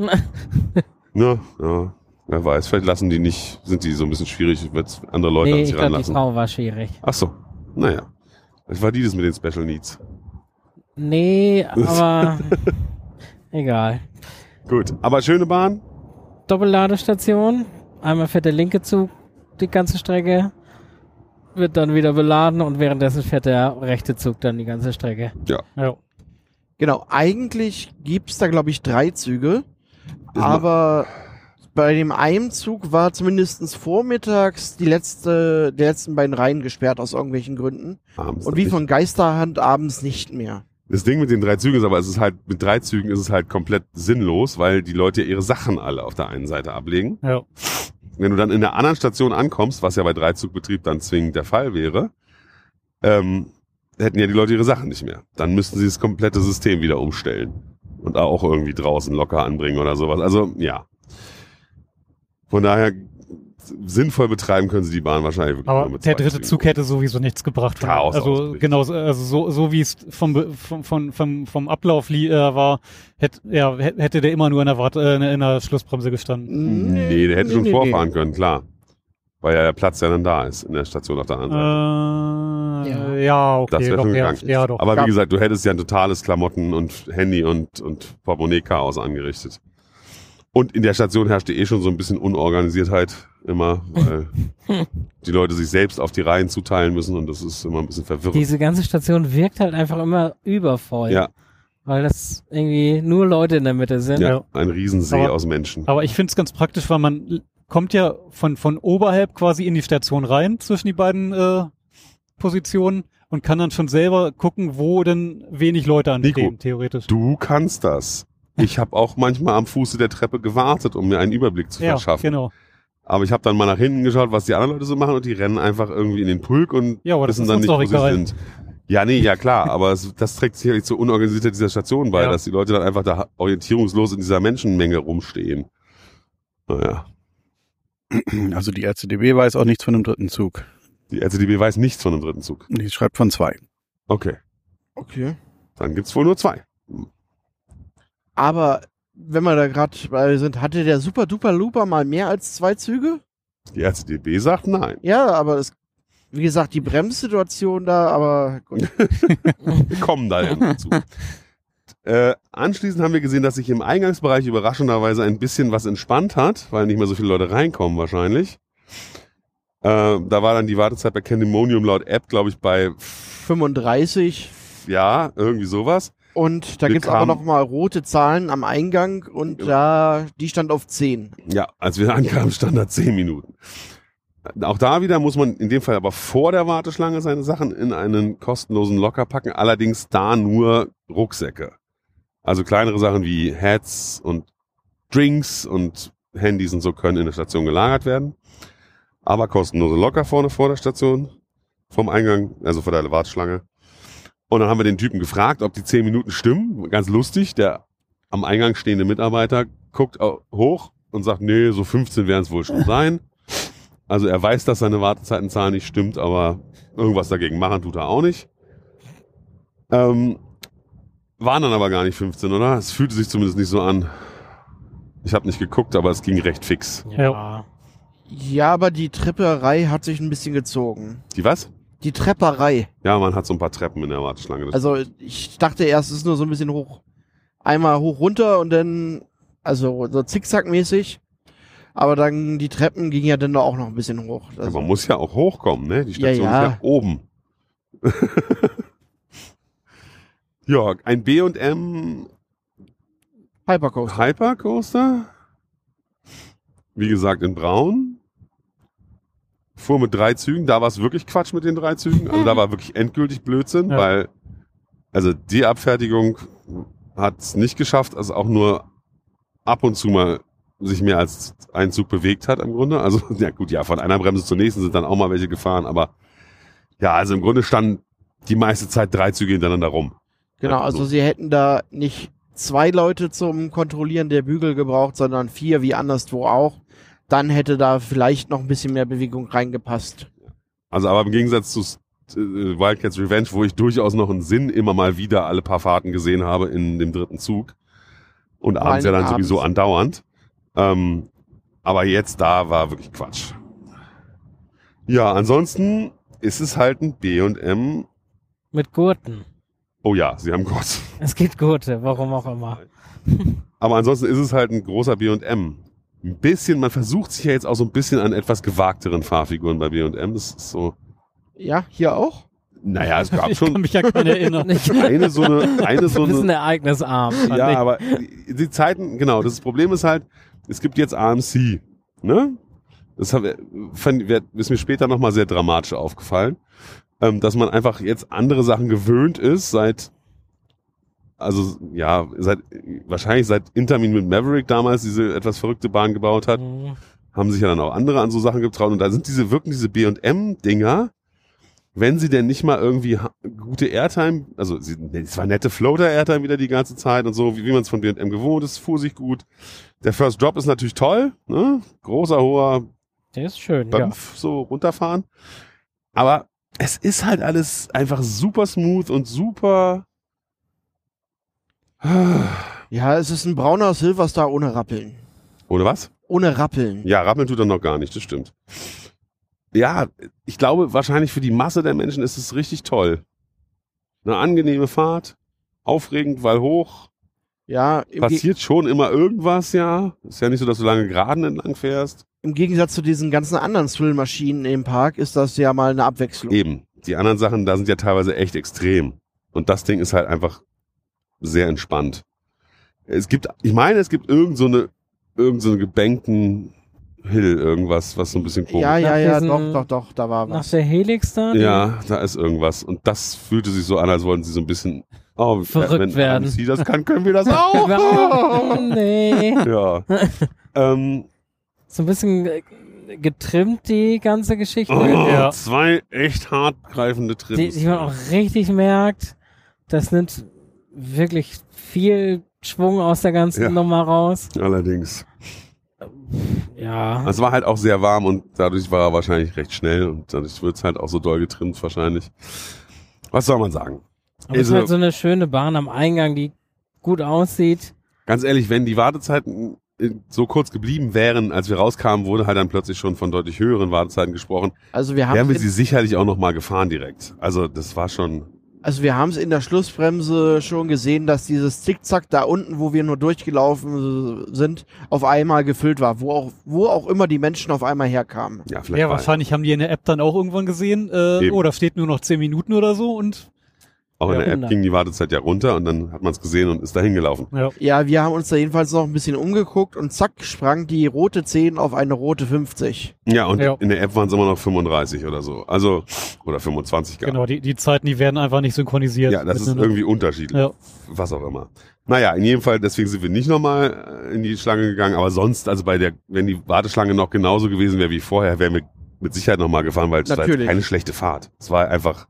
Ja, ja. Wer weiß, vielleicht lassen die nicht, sind die so ein bisschen schwierig, wird andere Leute nee, an ich sie glaube, die ranlassen. Frau war schwierig. Ach so, naja. Vielleicht war die das mit den Special Needs. Nee, aber egal. Gut, aber schöne Bahn. Doppelladestation. Einmal fährt der linke Zug die ganze Strecke, wird dann wieder beladen und währenddessen fährt der rechte Zug dann die ganze Strecke. Ja. Genau, eigentlich gibt's da, glaube ich, drei Züge. Ist Aber bei dem einen Zug war zumindest vormittags die letzte, die letzten beiden Reihen gesperrt aus irgendwelchen Gründen. Abends Und wie nicht. von Geisterhand abends nicht mehr. Das Ding mit den drei Zügen ist aber, es ist halt, mit drei Zügen ist es halt komplett sinnlos, weil die Leute ja ihre Sachen alle auf der einen Seite ablegen. Ja. Wenn du dann in einer anderen Station ankommst, was ja bei Dreizugbetrieb dann zwingend der Fall wäre, ähm, hätten ja die Leute ihre Sachen nicht mehr. Dann müssten sie das komplette System wieder umstellen. Und auch irgendwie draußen locker anbringen oder sowas. Also, ja. Von daher, sinnvoll betreiben können sie die Bahn wahrscheinlich wirklich Aber nur mit der zwei dritte Zügen. Zug hätte sowieso nichts gebracht. Chaos also ausbricht. genau, also so, so wie es vom, Be- vom, vom, vom, vom Ablauf li- äh, war, hätte, ja, hätte hätte der immer nur in der, Wart äh, in der Schlussbremse gestanden. Nee, der hätte schon nee, vorfahren können, klar. Weil ja der Platz ja dann da ist in der Station auf der anderen Seite. Äh, Ja. ja. okay, Das wäre doch, schon ja, gegangen. ja, doch. Aber wie Ja. gesagt, du hättest ja ein totales Klamotten- und Handy- und, und Portemonnaie-Chaos angerichtet. Und in der Station herrschte eh schon so ein bisschen Unorganisiertheit immer, weil die Leute sich selbst auf die Reihen zuteilen müssen und das ist immer ein bisschen verwirrend. Diese ganze Station wirkt halt einfach immer übervoll. Ja, Weil das irgendwie nur Leute in der Mitte sind. ja, Ja. ein Riesensee Aber- aus Menschen. Aber ich finde es ganz praktisch, weil man l- kommt ja von, von oberhalb quasi in die Station rein, zwischen die beiden äh, Positionen und kann dann schon selber gucken, wo denn wenig Leute anstehen, Nico, theoretisch. Du kannst das. Ich habe auch manchmal am Fuße der Treppe gewartet, um mir einen Überblick zu Ja, verschaffen. genau. Aber ich habe dann mal nach hinten geschaut, was die anderen Leute so machen und die rennen einfach irgendwie in den Pulk und Ja, aber das wissen ist dann uns nicht, doch wo sie egal. sind. Ja, nee, ja klar, aber es, das trägt sicherlich zur Unorganisiertheit dieser Station bei, Ja. dass die Leute dann einfach da orientierungslos in dieser Menschenmenge rumstehen. Naja, Also die R C D B weiß auch nichts von dem dritten Zug. die R C D B weiß nichts von dem dritten Zug. Die schreibt von zwei. Okay, Okay. dann gibt's wohl nur zwei. Aber wenn wir da gerade bei sind, hatte der Super Duper Looper mal mehr als zwei Züge? Die R C D B sagt nein. Ja, aber es, wie gesagt, die Bremssituation da, aber gut. Wir kommen da ja dazu. Äh, anschließend haben wir gesehen, dass sich im Eingangsbereich überraschenderweise ein bisschen was entspannt hat, weil nicht mehr so viele Leute reinkommen wahrscheinlich. Äh, da war dann die Wartezeit bei Candemonium laut App, glaube ich, bei fünfunddreißig. Ja, irgendwie sowas. Und da Wir gibt's aber kamen- noch mal rote Zahlen am Eingang und da die stand auf zehn. Ja, als wir ankamen, stand da zehn Minuten. Auch da wieder muss man in dem Fall aber vor der Warteschlange seine Sachen in einen kostenlosen Locker packen, allerdings da nur Rucksäcke. Also kleinere Sachen wie Hats und Drinks und Handys und so können in der Station gelagert werden. Aber kostenlose Locker vorne vor der Station, vom Eingang, also vor der Warteschlange. Und dann haben wir den Typen gefragt, ob die zehn Minuten stimmen. Ganz lustig, der am Eingang stehende Mitarbeiter guckt au- hoch und sagt, nee, so fünfzehn werden es wohl schon sein. Also er weiß, dass seine Wartezeitenzahl nicht stimmt, aber irgendwas dagegen machen tut er auch nicht. Ähm, waren dann aber gar nicht fünfzehn, oder? Es fühlte sich zumindest nicht so an. Ich habe nicht geguckt, aber es ging recht fix. Ja. Ja, aber die Trepperei hat sich ein bisschen gezogen. Die was? Die Trepperei. Ja, man hat so ein paar Treppen in der Warteschlange. Das Also ich dachte erst, es ist nur so ein bisschen hoch. Einmal hoch runter und dann, also so zickzackmäßig. Aber dann die Treppen gingen ja dann auch noch ein bisschen hoch. ja, Also, man muss ja auch hochkommen, ne? Die Station Ja, ja. ist ja oben. Ja, ein B und M Hypercoaster. Hypercoaster. Wie gesagt, in Braun. Fuhr mit drei Zügen. Da war es wirklich Quatsch mit den drei Zügen. Also da war wirklich endgültig Blödsinn, Ja. weil also die Abfertigung hat es nicht geschafft, also auch nur ab und zu mal sich mehr als ein Zug bewegt hat im Grunde. Also ja gut, ja, von einer Bremse zur nächsten sind dann auch mal welche gefahren, aber ja, also im Grunde standen die meiste Zeit drei Züge hintereinander rum. Genau, Einfach also so. sie hätten da nicht zwei Leute zum Kontrollieren der Bügel gebraucht, sondern vier, wie anderswo auch. Dann hätte da vielleicht noch ein bisschen mehr Bewegung reingepasst. Also aber im Gegensatz zu äh, Wildcats Revenge, wo ich durchaus noch einen Sinn immer mal wieder alle paar Fahrten gesehen habe in dem dritten Zug. Und Vor abends ja allem dann abends. sowieso andauernd. Ähm, aber jetzt da war wirklich Quatsch. Ja, ansonsten ist es halt ein B und M. Mit Gurten. Oh ja, sie haben Gott. Es gibt Gurte, warum auch immer. Aber ansonsten ist es halt ein großer B und M. Ein bisschen, man versucht sich ja jetzt auch so ein bisschen an etwas gewagteren Fahrfiguren bei B und M. Das ist so, Ja, hier auch? naja, es gab Ich kann schon mich ja gar nicht erinnern. Nicht eine so eine, eine so ein bisschen eine, ereignisarm. fand ja, ich. aber die, die Zeiten, genau, das Problem ist halt, es gibt jetzt A M C, ne? Das hab, fand, ist mir später nochmal sehr dramatisch aufgefallen, ähm, dass man einfach jetzt andere Sachen gewöhnt ist, seit, also, ja, seit, wahrscheinlich seit Intermin mit Maverick damals diese etwas verrückte Bahn gebaut hat, Mhm. haben sich ja dann auch andere an so Sachen getraut und da sind diese, wirken diese B und M-Dinger, wenn sie denn nicht mal irgendwie ha- gute Airtime, also sie, es war nette Floater-Airtime wieder die ganze Zeit und so, wie, wie man es von B und M gewohnt ist, fuhr sich gut. Der First Drop ist natürlich toll, ne? Großer, hoher Der ist schön, ja. Bömpf, so runterfahren. Aber es ist halt alles einfach super smooth und super. Ja, es ist ein brauner Silverstar ohne Rappeln. Oder was? Ohne Rappeln. Ja, rappeln tut er noch gar nicht, das stimmt. Ja, ich glaube, wahrscheinlich für die Masse der Menschen ist es richtig toll. Eine angenehme Fahrt, aufregend, weil hoch, Ja, im, Ge passiert schon immer irgendwas, ja. Ist ja nicht so, dass du lange geraden entlang fährst. im Gegensatz zu diesen ganzen anderen Thrill-Maschinen im Park ist das ja mal eine Abwechslung. Eben. Die anderen Sachen, da sind ja teilweise echt extrem. Und das Ding ist halt einfach sehr entspannt. Es gibt, ich meine, es gibt irgend so eine, irgend so einen gebänkten Hill, irgendwas, was so ein bisschen komisch Ja, ist. ja, Nach ja, diesen- doch, doch, doch, da war Nach was. der Helix da? die- Ja, da ist irgendwas. Und das fühlte sich so an, als wollten sie so ein bisschen, oh, Verrückt wenn werden. sie das kann, können wir das Oh, auch. nee. Ja. ähm, So ein bisschen äh, getrimmt, die ganze Geschichte. oh, Ja. zwei echt hart greifende die, Trims. die man auch richtig merkt, das nimmt wirklich viel Schwung aus der ganzen Ja. Nummer raus. Allerdings. Ja. Es war halt auch sehr warm und dadurch war er wahrscheinlich recht schnell und dadurch wird es halt auch so doll getrimmt wahrscheinlich. Was soll man sagen? Aber es ist Also- halt so eine schöne Bahn am Eingang, die gut aussieht. Ganz ehrlich, wenn die Wartezeiten äh, so kurz geblieben wären, als wir rauskamen, wurde halt dann plötzlich schon von deutlich höheren Wartezeiten gesprochen. Also wir haben Wären wir jetzt- sie sicherlich auch noch mal gefahren direkt. Also das war schon, Also wir haben es in der Schlussbremse schon gesehen, dass dieses Zickzack da unten, wo wir nur durchgelaufen sind, auf einmal gefüllt war, wo auch, wo auch immer die Menschen auf einmal herkamen. Ja, vielleicht Ja, war- wahrscheinlich haben die in der App dann auch irgendwann gesehen, äh, Eben. oh, da steht nur noch zehn Minuten oder so und Auch in Ja, der App hundert. ging die Wartezeit ja runter und dann hat man es gesehen und ist dahin gelaufen. ja. Ja, wir haben uns da jedenfalls noch ein bisschen umgeguckt und zack, sprang die rote zehn auf eine rote fünfzig. Ja, und Ja. in der App waren es immer noch fünfunddreißig oder so. Also, oder fünfundzwanzig gar. Genau, die, die Zeiten, die werden einfach nicht synchronisiert. Ja, das ist miteinander. irgendwie unterschiedlich. Ja. Was auch immer. Naja, in jedem Fall, deswegen sind wir nicht nochmal in die Schlange gegangen, aber sonst, also bei der, wenn die Warteschlange noch genauso gewesen wäre wie vorher, wären wir mit Sicherheit nochmal gefahren, weil es war Natürlich. keine schlechte Fahrt. Es war einfach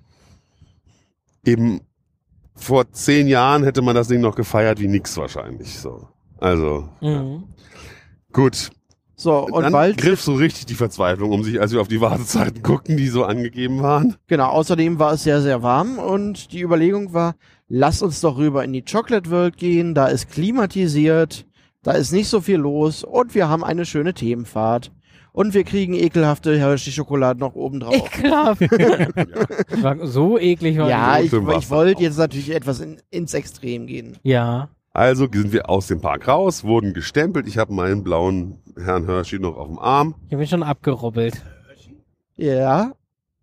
eben vor zehn Jahren hätte man das Ding noch gefeiert wie nix wahrscheinlich. So. Also, Mhm. gut. So, und Dann bald, griff so richtig die Verzweiflung um sich, als wir auf die Wartezeiten guckten, die so angegeben waren. genau, außerdem war es sehr, sehr warm und die Überlegung war, lass uns doch rüber in die Chocolate World gehen, da ist klimatisiert, da ist nicht so viel los und wir haben eine schöne Themenfahrt. Und wir kriegen ekelhafte Hershey-Schokolade noch oben drauf. Ekelhaft. War so eklig war Ja, die. ich, schlimm war's ich wollte dann jetzt natürlich etwas in, ins Extrem gehen. Ja. Also sind wir aus dem Park raus, wurden gestempelt. Ich habe meinen blauen Herrn Hershey noch auf dem Arm. Ich bin schon abgerubbelt. Ja,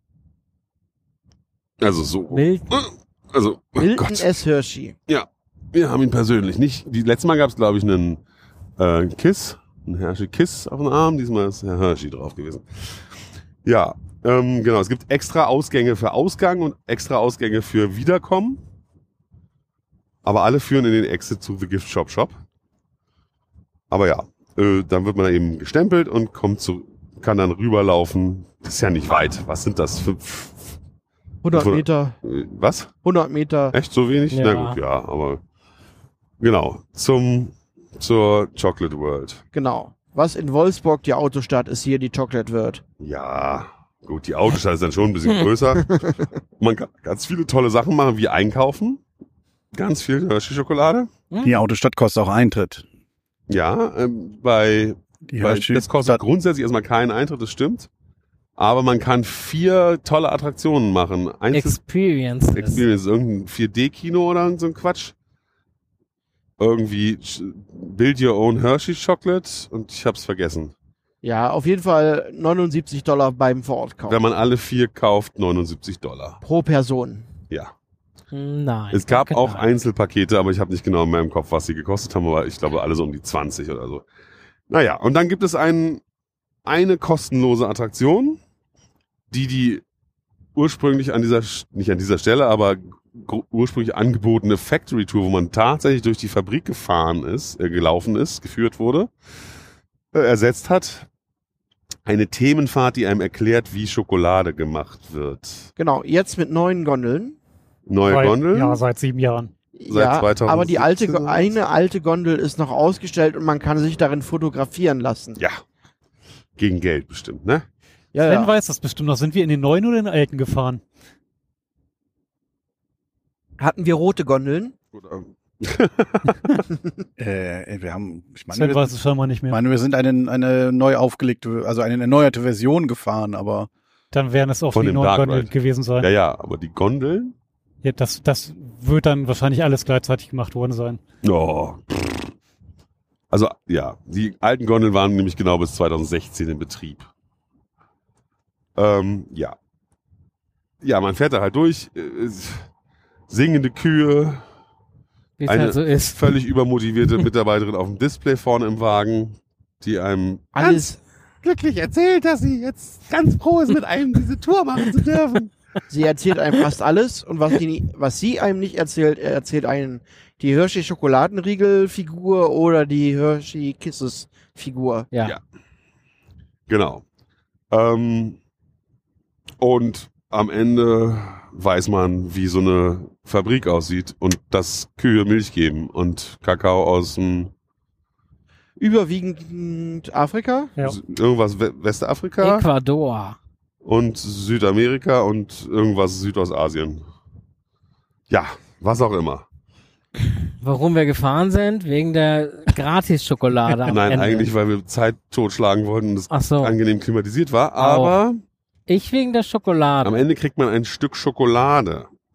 Also so. Wild. Also, oh Milton Gott. S. Hershey. Wir haben ihn persönlich nicht. Die letzte Mal gab es, glaube ich, einen äh, Kiss, einen Hershey Kiss auf dem Arm. Diesmal ist Herr Hershey drauf gewesen. Ja, ähm, genau. Es gibt extra Ausgänge für Ausgang und extra Ausgänge für Wiederkommen. Aber alle führen in den Exit zu The Gift Shop Shop. Aber ja, äh, dann wird man da eben gestempelt und kommt zu, kann dann rüberlaufen. Das ist ja nicht weit. Was sind das? Fünf, hundert Hundert- Meter, äh, was? hundert Meter. Echt so wenig? Ja. Na gut, ja, aber genau. Zum, zur Chocolate World. Genau. Was in Wolfsburg die Autostadt ist, hier die Chocolate World. Ja, gut, die Autostadt ist dann schon ein bisschen größer. Man kann ganz viele tolle Sachen machen, wie einkaufen. Ganz viel Hershey-Schokolade. Die Autostadt kostet auch Eintritt. Ja, ähm, bei, Die bei Hershey das kostet Stadt- grundsätzlich erstmal keinen Eintritt, das stimmt. Aber man kann vier tolle Attraktionen machen. Eins ist Experience. Experience, irgendein vier D-Kino oder so ein Quatsch. Irgendwie sch- Build Your Own Hershey Chocolate und ich hab's vergessen. Ja, auf jeden Fall neunundsiebzig Dollar beim Vorortkauf. Wenn man alle vier kauft, neunundsiebzig Dollar. Pro Person. Ja. Nein. Es gab genau. auch Einzelpakete, aber ich habe nicht genau in meinem Kopf, was sie gekostet haben, aber ich glaube alle so um die zwanzig oder so. Naja, und dann gibt es ein, eine kostenlose Attraktion, die die ursprünglich an dieser, nicht an dieser Stelle, aber gr- ursprünglich angebotene Factory Tour, wo man tatsächlich durch die Fabrik gefahren ist, äh, gelaufen ist, geführt wurde, äh, ersetzt hat. Eine Themenfahrt, die einem erklärt, wie Schokolade gemacht wird. Genau, jetzt mit neuen Gondeln. Neue Seit- Gondel. Ja, seit sieben Jahren. Seit ja, zweitausendsiebzehn aber die alte, Go- oder was? eine alte Gondel ist noch ausgestellt und man kann sich darin fotografieren lassen. Ja. Gegen Geld bestimmt, ne? Ja, Sven ja. weiß das bestimmt noch. Sind wir in den neuen oder in den alten gefahren? Hatten wir rote Gondeln? Oder, Äh, wir haben, ich meine, Sven wir, weiß es scheinbar nicht ich mehr. meine, wir sind eine, eine neu aufgelegte, also eine erneuerte Version gefahren, aber Dann werden es auch Von die dem neuen Dark Gondeln Ride. gewesen sein. ja, ja, aber die Gondeln? Ja, das, das wird dann wahrscheinlich alles gleichzeitig gemacht worden sein. Oh. Also, ja, die alten Gondeln waren nämlich genau bis zweitausendsechzehn in Betrieb. Ähm, ja. Ja, man fährt da halt durch. Äh, singende Kühe, Wie es eine halt so ist. völlig übermotivierte Mitarbeiterin auf dem Display vorne im Wagen, die einem Alles. glücklich erzählt, dass sie jetzt ganz froh ist, mit einem diese Tour machen zu dürfen. Sie erzählt einem fast alles und was, die, was sie einem nicht erzählt, er erzählt einem die Hershey Schokoladenriegel-Figur oder die Hershey Kisses-Figur. Ja. Ja. Genau. Ähm, und am Ende weiß man, wie so eine Fabrik aussieht und dass Kühe Milch geben und Kakao aus dem Überwiegend Afrika. Ja. irgendwas We- Westafrika Ecuador. und Südamerika und irgendwas Südostasien. Ja, was auch immer. Warum wir gefahren sind? Wegen der Gratis-Schokolade am Nein, Ende. eigentlich, weil wir Zeit totschlagen wollten und es Ach so. angenehm klimatisiert war, aber Ich wegen der Schokolade. am Ende kriegt man ein Stück Schokolade.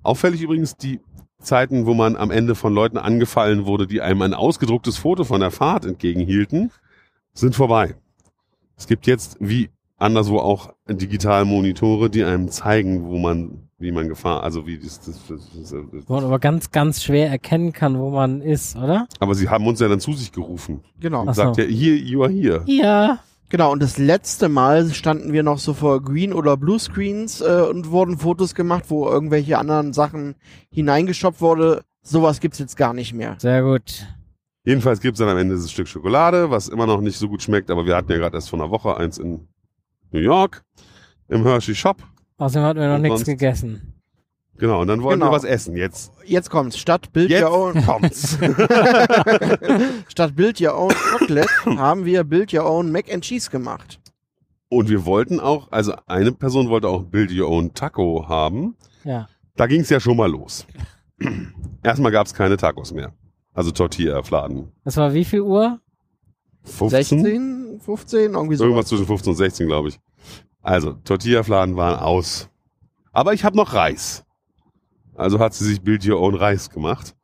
Auffällig übrigens die Zeiten, wo man am Ende von Leuten angefallen wurde, die einem ein ausgedrucktes Foto von der Fahrt entgegenhielten, sind vorbei. Es gibt jetzt, wie anderswo auch, Digitalmonitore, die einem zeigen, wo man, wie man gefahren, also wie das, das, das, das, das Wo man aber ganz, ganz schwer erkennen kann, wo man ist, oder? aber sie haben uns ja dann zu sich gerufen. Genau. Ach Und so. sagt ja, hier, you are here. Ja. Genau, und das letzte Mal standen wir noch so vor Green- oder Blue-Screens äh, und wurden Fotos gemacht, wo irgendwelche anderen Sachen hineingeshoppt wurde. Sowas gibt's jetzt gar nicht mehr. Sehr gut. Jedenfalls gibt's dann am Ende dieses Stück Schokolade, was immer noch nicht so gut schmeckt, aber wir hatten ja gerade erst vor einer Woche eins in New York im Hershey Shop. Außerdem hatten wir noch Und nichts sonst- gegessen. Genau, und dann wollten Genau. wir was essen. Jetzt, Jetzt kommt's. Statt Build jetzt Your Own, kommt's. statt Build Your Own Chocolate haben wir Build Your Own Mac and Cheese gemacht. Und wir wollten auch, also eine Person wollte auch Build Your Own Taco haben. Ja. Da ging's ja schon mal los. Erstmal gab's keine Tacos mehr. Also Tortilla-Fladen. Das war wie viel Uhr? fünfzehn? sechzehn, fünfzehn, irgendwie so. Irgendwas zwischen fünfzehn und sechzehn, glaube ich. Also, Tortilla-Fladen waren aus. Aber ich habe noch Reis. Also hat sie sich Build Your Own Reis gemacht.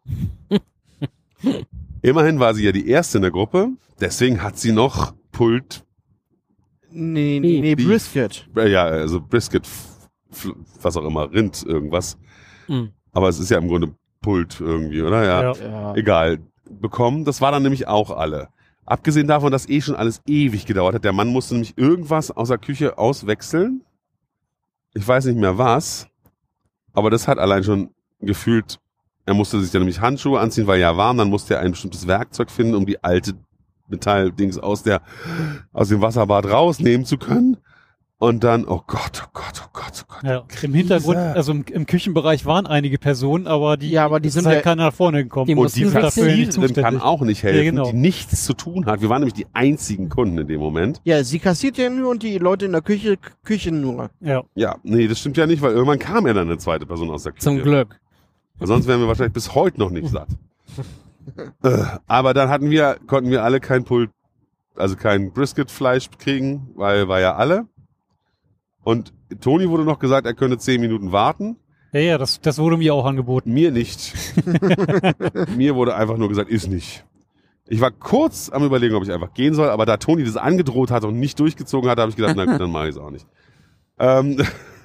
Immerhin war sie ja die erste in der Gruppe. Deswegen hat sie noch Pult, Nee, nee, nee, Beef. Brisket. äh, ja, also Brisket, f- f- was auch immer, Rind, irgendwas. Hm. Aber es ist ja im Grunde Pult irgendwie, oder? Ja. Ja. Ja. Egal. Bekommen. Das war dann nämlich auch alle. Abgesehen davon, dass eh schon alles ewig gedauert hat. Der Mann musste nämlich irgendwas aus der Küche auswechseln. Ich weiß nicht mehr was. Aber das hat allein schon gefühlt, er musste sich dann nämlich Handschuhe anziehen, weil ja warm. Dann musste er ein bestimmtes Werkzeug finden, um die alte Metalldings aus der, aus dem Wasserbad rausnehmen zu können. Und dann, oh Gott, oh Gott, oh Gott, oh Gott. Ja. Im Hintergrund, Krise. also im, im Küchenbereich waren einige Personen, aber die, Ja, aber die es sind ist halt ja- keiner nach vorne gekommen. Die Und mussten die wechseln. dafür nicht Vertrieblerin kann zuständig. auch nicht helfen, Ja, genau. die nichts zu tun hat. Wir waren nämlich die einzigen Kunden in dem Moment. Ja, sie kassiert ja nur und die Leute in der Küche, Küche nur. Ja. Ja, nee, das stimmt ja nicht, weil irgendwann kam ja dann eine zweite Person aus der Küche. Zum Glück. Weil sonst wären wir wahrscheinlich bis heute noch nicht satt. äh, aber dann hatten wir, konnten wir alle kein Pult, also kein Brisket-Fleisch kriegen, weil war ja alle. Und Toni wurde noch gesagt, er könne zehn Minuten warten. Ja, ja, das, das wurde mir auch angeboten. Mir nicht. Mir wurde einfach nur gesagt, ist nicht. Ich war kurz am Überlegen, ob ich einfach gehen soll, aber da Toni das angedroht hat und nicht durchgezogen hat, habe ich gedacht, na gut, dann mache ich es auch nicht. Ähm,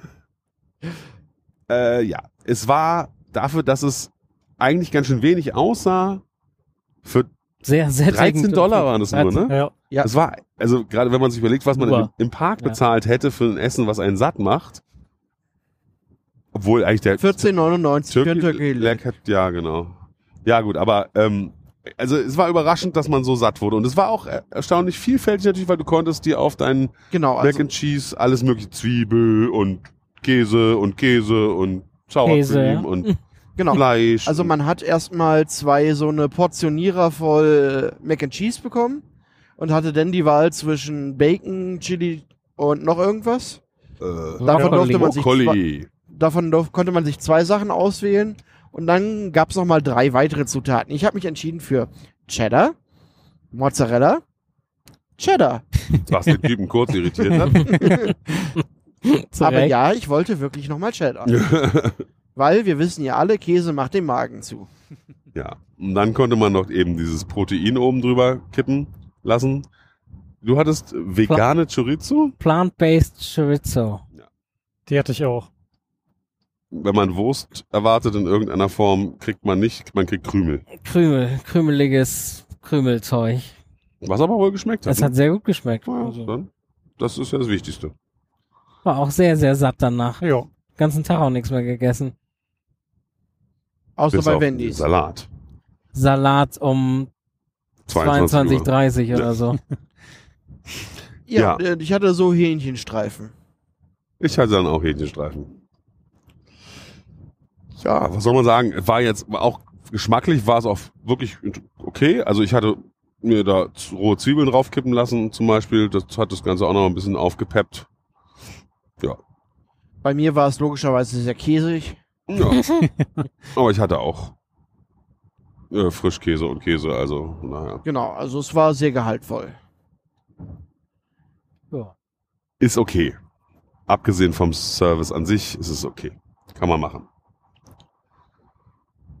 äh, ja, es war dafür, dass es eigentlich ganz schön wenig aussah, für Sehr, sehr dreizehn Dollar waren das nur, ne? Ja. Ja. Das war, also gerade wenn man sich überlegt, was man Super. im, im Park Ja. bezahlt hätte für ein Essen, was einen satt macht. Obwohl eigentlich der vierzehn neunundneunzig für ein Turkey Turkey Leg hat, ja, genau. Ja, gut, aber ähm, also es war überraschend, dass man so satt wurde. Und es war auch er- erstaunlich vielfältig natürlich, weil du konntest dir auf deinen Genau, Mac also and Cheese alles mögliche Zwiebel und Käse und Käse und Sour Käse, Cream ja. und genau. Fleisch. Also man hat erstmal zwei so eine Portionierer voll Mac and Cheese bekommen und hatte dann die Wahl zwischen Bacon, Chili und noch irgendwas. äh, Davon Brokkoli. durfte man sich zwei, Brokkoli. davon durf, konnte man sich zwei Sachen auswählen und dann gab es nochmal drei weitere Zutaten. Ich habe mich entschieden für Cheddar, Mozzarella, Cheddar. Was den Typen kurz irritiert hat. Zu Aber Recht. ja, ich wollte wirklich nochmal Cheddar. Weil wir wissen ja alle, Käse macht den Magen zu. Ja, und dann konnte man noch eben dieses Protein oben drüber kippen lassen. Du hattest vegane Chorizo. Plant-based Chorizo. Die hatte ich auch. Wenn man Wurst erwartet in irgendeiner Form, kriegt man nicht, man kriegt Krümel. Krümel, krümeliges Krümelzeug. Was aber wohl geschmeckt hat. Das hat sehr gut geschmeckt. Ja, Also, dann, das ist ja das Wichtigste. war auch sehr, sehr satt danach. Ja. Ganzen Tag auch nichts mehr gegessen. Außer Bis bei auf den Wendy's. Salat. Salat um zweiundzwanzig Uhr dreißig oder so. Ja, Ja. äh, ich hatte so Hähnchenstreifen. Ich hatte dann auch Hähnchenstreifen. Ja, was soll man sagen? War jetzt war auch geschmacklich, war es auch wirklich okay. Also ich hatte mir da z- rohe Zwiebeln draufkippen lassen zum Beispiel. Das hat das Ganze auch noch ein bisschen aufgepeppt. Ja. Bei mir war es logischerweise sehr käsig. Ja. Aber ich hatte auch äh, Frischkäse und Käse, also naja. Genau, also es war sehr gehaltvoll. Ja. Ist okay. Abgesehen vom Service an sich ist es okay. Kann man machen.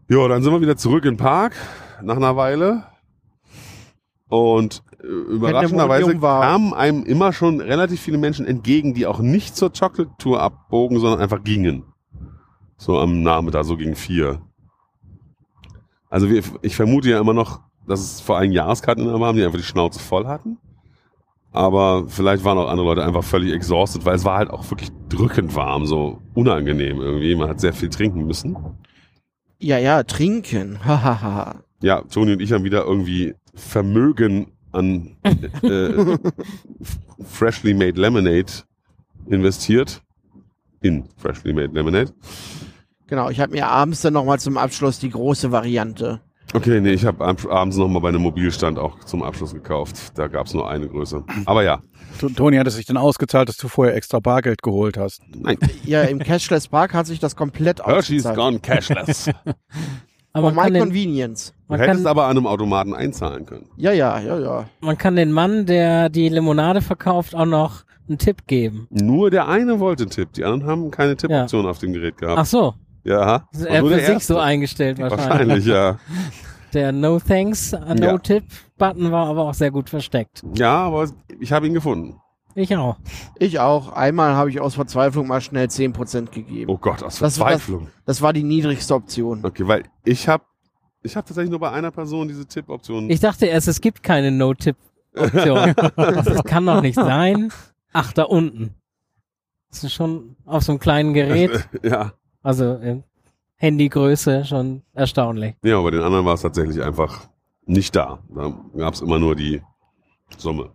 Ja, dann sind wir wieder zurück im Park nach einer Weile. Und äh, überraschenderweise war- kamen einem immer schon relativ viele Menschen entgegen, die auch nicht zur Chocolate Tour abbogen, sondern einfach gingen. So am Nachmittag, so gegen vier. Also wir, ich vermute ja immer noch, dass es vor allem Jahreskarten waren, die einfach die Schnauze voll hatten. Aber vielleicht waren auch andere Leute einfach völlig exhausted, weil es war halt auch wirklich drückend warm, so unangenehm irgendwie. Man hat sehr viel trinken müssen. Ja, ja, trinken. Hahaha. Ja, Toni und ich haben wieder irgendwie Vermögen an äh, Freshly Made Lemonade investiert. In Freshly Made Lemonade. Genau, ich habe mir abends dann nochmal zum Abschluss die große Variante. Okay, nee, ich habe abends nochmal bei einem Mobilstand auch zum Abschluss gekauft. Da gab es nur eine Größe. Aber ja, T- Toni, hat es sich dann ausgezahlt, dass du vorher extra Bargeld geholt hast? nein. Ja, im Cashless Park hat sich das komplett Hershey's ausgezahlt. gone cashless. Aber For man my kann, den, convenience. Du man, hättest kann, aber an einem Automaten einzahlen können. Ja, ja, ja, ja. man kann den Mann, der die Limonade verkauft, auch noch einen Tipp geben. Nur der eine wollte einen Tipp, die anderen haben keine Tippoption auf dem Gerät gehabt. Ach so, Ja, ist und er nur für der sich Erste. so eingestellt wahrscheinlich. Wahrscheinlich, ja. Der No Thanks, Ja. No Tip Button war aber auch sehr gut versteckt. Ja, aber ich habe ihn gefunden. Ich auch. Ich auch. Einmal habe ich aus Verzweiflung mal schnell zehn Prozent gegeben. Oh Gott, aus Das war- Verzweiflung. Das war die niedrigste Option. Okay, weil ich habe ich hab tatsächlich nur bei einer Person diese Tippoption. Ich dachte erst, es gibt keine No Tip Option. Das kann doch nicht sein. Ach, da unten. Das ist schon auf so einem kleinen Gerät, Ja. also in Handygröße, schon erstaunlich. Ja, aber bei den anderen war es tatsächlich einfach nicht da. Da gab es immer nur die Summe.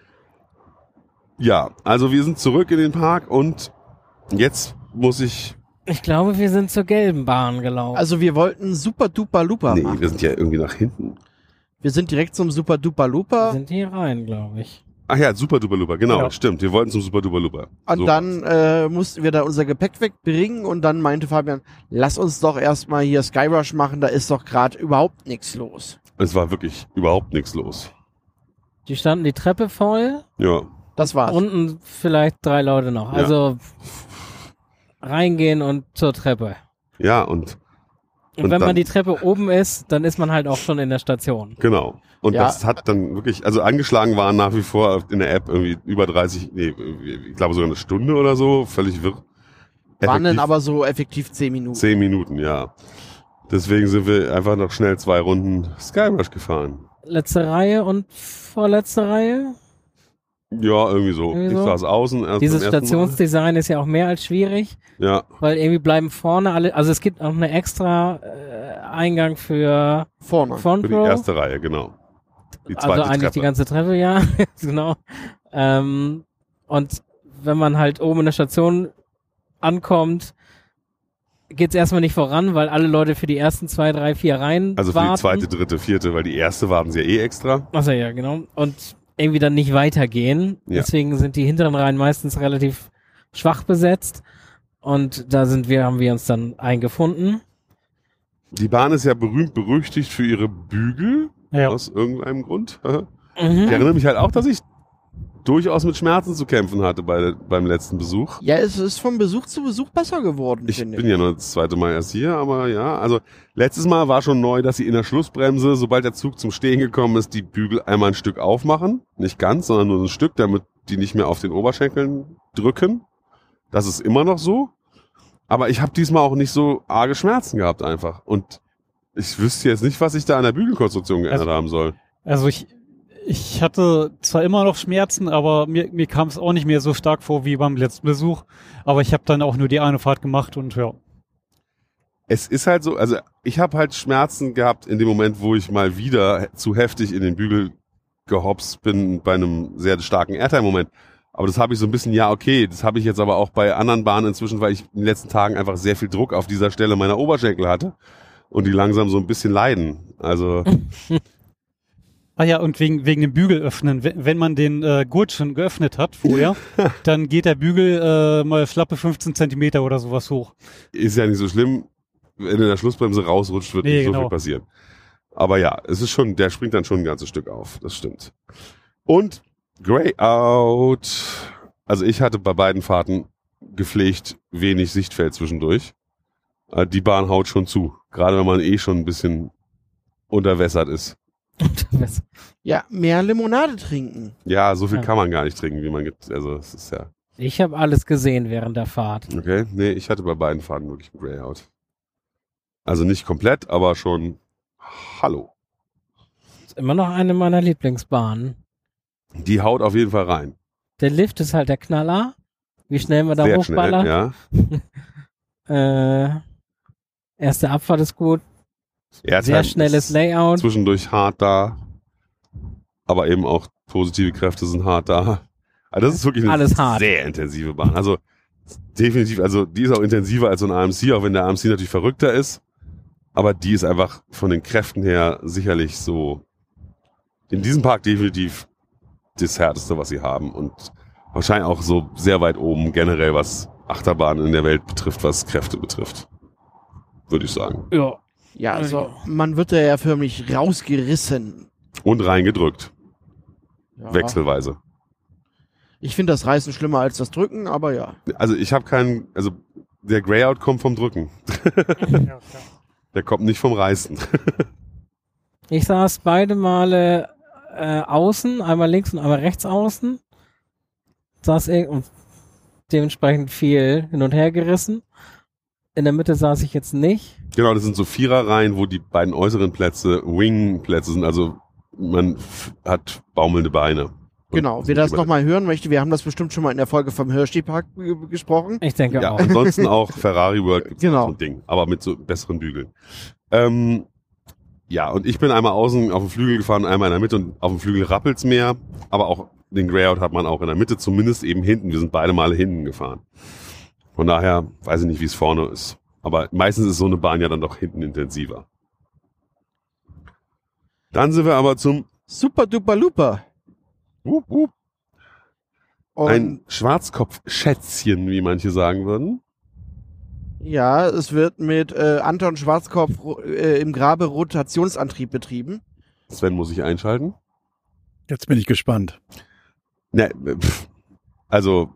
Ja, also wir sind zurück in den Park und jetzt muss ich... Ich glaube, wir sind zur gelben Bahn gelaufen. Also wir wollten Super Duper Looper Nee, machen. wir sind ja irgendwie nach hinten. Wir sind direkt zum Super Duper wir Looper sind hier rein, glaube ich. Ach ja, Super Duper Looper, genau, Ja. stimmt. Wir wollten zum Super Duper Looper. und So dann war's. äh, mussten wir da unser Gepäck wegbringen und dann meinte Fabian, lass uns doch erstmal hier Skyrush machen, da ist doch gerade überhaupt nichts los. Es war wirklich überhaupt nichts los. Die standen die Treppe voll, Ja, Das war's. unten vielleicht drei Leute noch. Ja. Also reingehen und zur Treppe. ja und Und, Und wenn dann- man die Treppe oben ist, dann ist man halt auch schon in der Station. genau. Und Ja. das hat dann wirklich, also angeschlagen waren nach wie vor in der App irgendwie über dreißig, nee, ich glaube sogar eine Stunde oder so, völlig wirr. Waren dann Effektiv aber so effektiv zehn Minuten. zehn Minuten, ja. Deswegen sind wir einfach noch schnell zwei Runden Skyrush gefahren. Letzte Reihe und vorletzte Reihe. Ja, irgendwie so. Irgendwie Ich so. saß außen. Erst Dieses beim ersten Stationsdesign ist ja auch mehr als schwierig, Mal. Ja, weil irgendwie bleiben vorne alle, also es gibt auch eine extra äh, Eingang für Vorne. Front für die Row. erste Reihe, genau. Die zweite Also eigentlich Treppe. die ganze Treppe, ja, genau. Ähm, und wenn man halt oben in der Station ankommt, geht's erstmal nicht voran, weil alle Leute für die ersten zwei, drei, vier Reihen Also für warten. die zweite, dritte, vierte, weil die erste warten sie ja eh extra. Achso, ja, genau. Und irgendwie dann nicht weitergehen. Ja. Deswegen sind die hinteren Reihen meistens relativ schwach besetzt. Und da sind wir, haben wir uns dann eingefunden. Die Bahn ist ja berühmt berüchtigt für ihre Bügel, Ja. aus irgendeinem Grund. Ich Mhm. erinnere mich halt auch, dass ich durchaus mit Schmerzen zu kämpfen hatte bei, beim letzten Besuch. Ja, es ist von Besuch zu Besuch besser geworden, Ich finde bin ja nur das zweite Mal erst hier, aber ja, also letztes Mal war schon neu, dass sie in der Schlussbremse, sobald der Zug zum Stehen gekommen ist, die Bügel einmal ein Stück aufmachen. Nicht ganz, sondern nur ein Stück, damit die nicht mehr auf den Oberschenkeln drücken. Das ist immer noch so. Aber ich habe diesmal auch nicht so arge Schmerzen gehabt einfach. Und ich wüsste jetzt nicht, was ich da an der Bügelkonstruktion geändert Also- haben soll. Also ich, ich hatte zwar immer noch Schmerzen, aber mir, mir kam es auch nicht mehr so stark vor wie beim letzten Besuch. Aber ich habe dann auch nur die eine Fahrt gemacht und ja. Es ist halt so, also ich habe halt Schmerzen gehabt in dem Moment, wo ich mal wieder zu heftig in den Bügel gehopst bin bei einem sehr starken Airtime-Moment. Aber das habe ich so ein bisschen, ja okay, das habe ich jetzt aber auch bei anderen Bahnen inzwischen, weil ich in den letzten Tagen einfach sehr viel Druck auf dieser Stelle meiner Oberschenkel hatte und die langsam so ein bisschen leiden. Also Ah ja, und wegen, wegen dem Bügel öffnen. Wenn, wenn man den äh, Gurt schon geöffnet hat vorher, dann geht der Bügel äh, mal schlappe fünfzehn Zentimeter oder sowas hoch. ist ja nicht so schlimm, wenn in der Schlussbremse rausrutscht, wird Nee, nicht so genau. viel passieren. Aber ja, es ist schon, der springt dann schon ein ganzes Stück auf, das stimmt. Und Greyout. Also ich hatte bei beiden Fahrten gepflegt wenig Sichtfeld zwischendurch. Äh, Die Bahn haut schon zu. Gerade wenn man eh schon ein bisschen unterwässert ist. Ja, mehr Limonade trinken. Ja, so viel Ja. kann man gar nicht trinken, wie man gibt. Also es ist ja. Ich habe alles gesehen während der Fahrt. Okay. Nee, ich hatte bei beiden Fahrten wirklich einen Greyout. Also nicht komplett, aber schon. Hallo. Ist immer noch eine meiner Lieblingsbahnen. Die haut auf jeden Fall rein. Der Lift ist halt der Knaller. Wie schnell man da Sehr hochballert. schnell, ja. Äh, erste Abfahrt ist gut. Er hat Sehr halt schnelles ist Layout. Zwischendurch hart da. Aber eben auch positive Kräfte sind hart da. Also das ist wirklich eine Alles hart. sehr intensive Bahn. Also definitiv, also die ist auch intensiver als so ein A M C, auch wenn der A M C natürlich verrückter ist. Aber die ist einfach von den Kräften her sicherlich so in diesem Park definitiv das Härteste, was sie haben. Und wahrscheinlich auch so sehr weit oben generell, was Achterbahnen in der Welt betrifft, was Kräfte betrifft. Würde ich sagen. Ja. Ja, also man wird da ja förmlich rausgerissen. Und reingedrückt. Ja. Wechselweise. Ich finde das Reißen schlimmer als das Drücken, aber ja. Also ich habe keinen, also der Greyout kommt vom Drücken. Der kommt nicht vom Reißen. Ich saß beide Male äh, außen, einmal links und einmal rechts außen. Saß eh und dementsprechend viel hin und her gerissen. In der Mitte saß ich jetzt nicht. Genau, das sind so Viererreihen, wo die beiden äußeren Plätze Wing-Plätze sind. Also man f- hat baumelnde Beine. Genau, wer das nochmal hören möchte, wir haben das bestimmt schon mal in der Folge vom Hirschi-Park g- gesprochen. Ich denke Ja, auch. ansonsten auch Ferrari World gibt's Genau. so ein Ding, aber mit so besseren Bügeln. Ähm, ja, und ich bin einmal außen auf dem Flügel gefahren, einmal in der Mitte und auf dem Flügel rappelt's mehr, aber auch den Greyout hat man auch in der Mitte, zumindest eben hinten. Wir sind beide Male hinten gefahren. Von daher weiß ich nicht, wie es vorne ist. Aber meistens ist so eine Bahn ja dann doch hinten intensiver. Dann sind wir aber zum Super duper luper. Wup, wup, Und ein Schwarzkopf-Schätzchen, wie manche sagen würden. ja, es wird mit äh, Anton Schwarzkopf ro- äh, im Grabe Rotationsantrieb betrieben. Sven muss ich einschalten. Jetzt bin ich gespannt. Ne, pff, also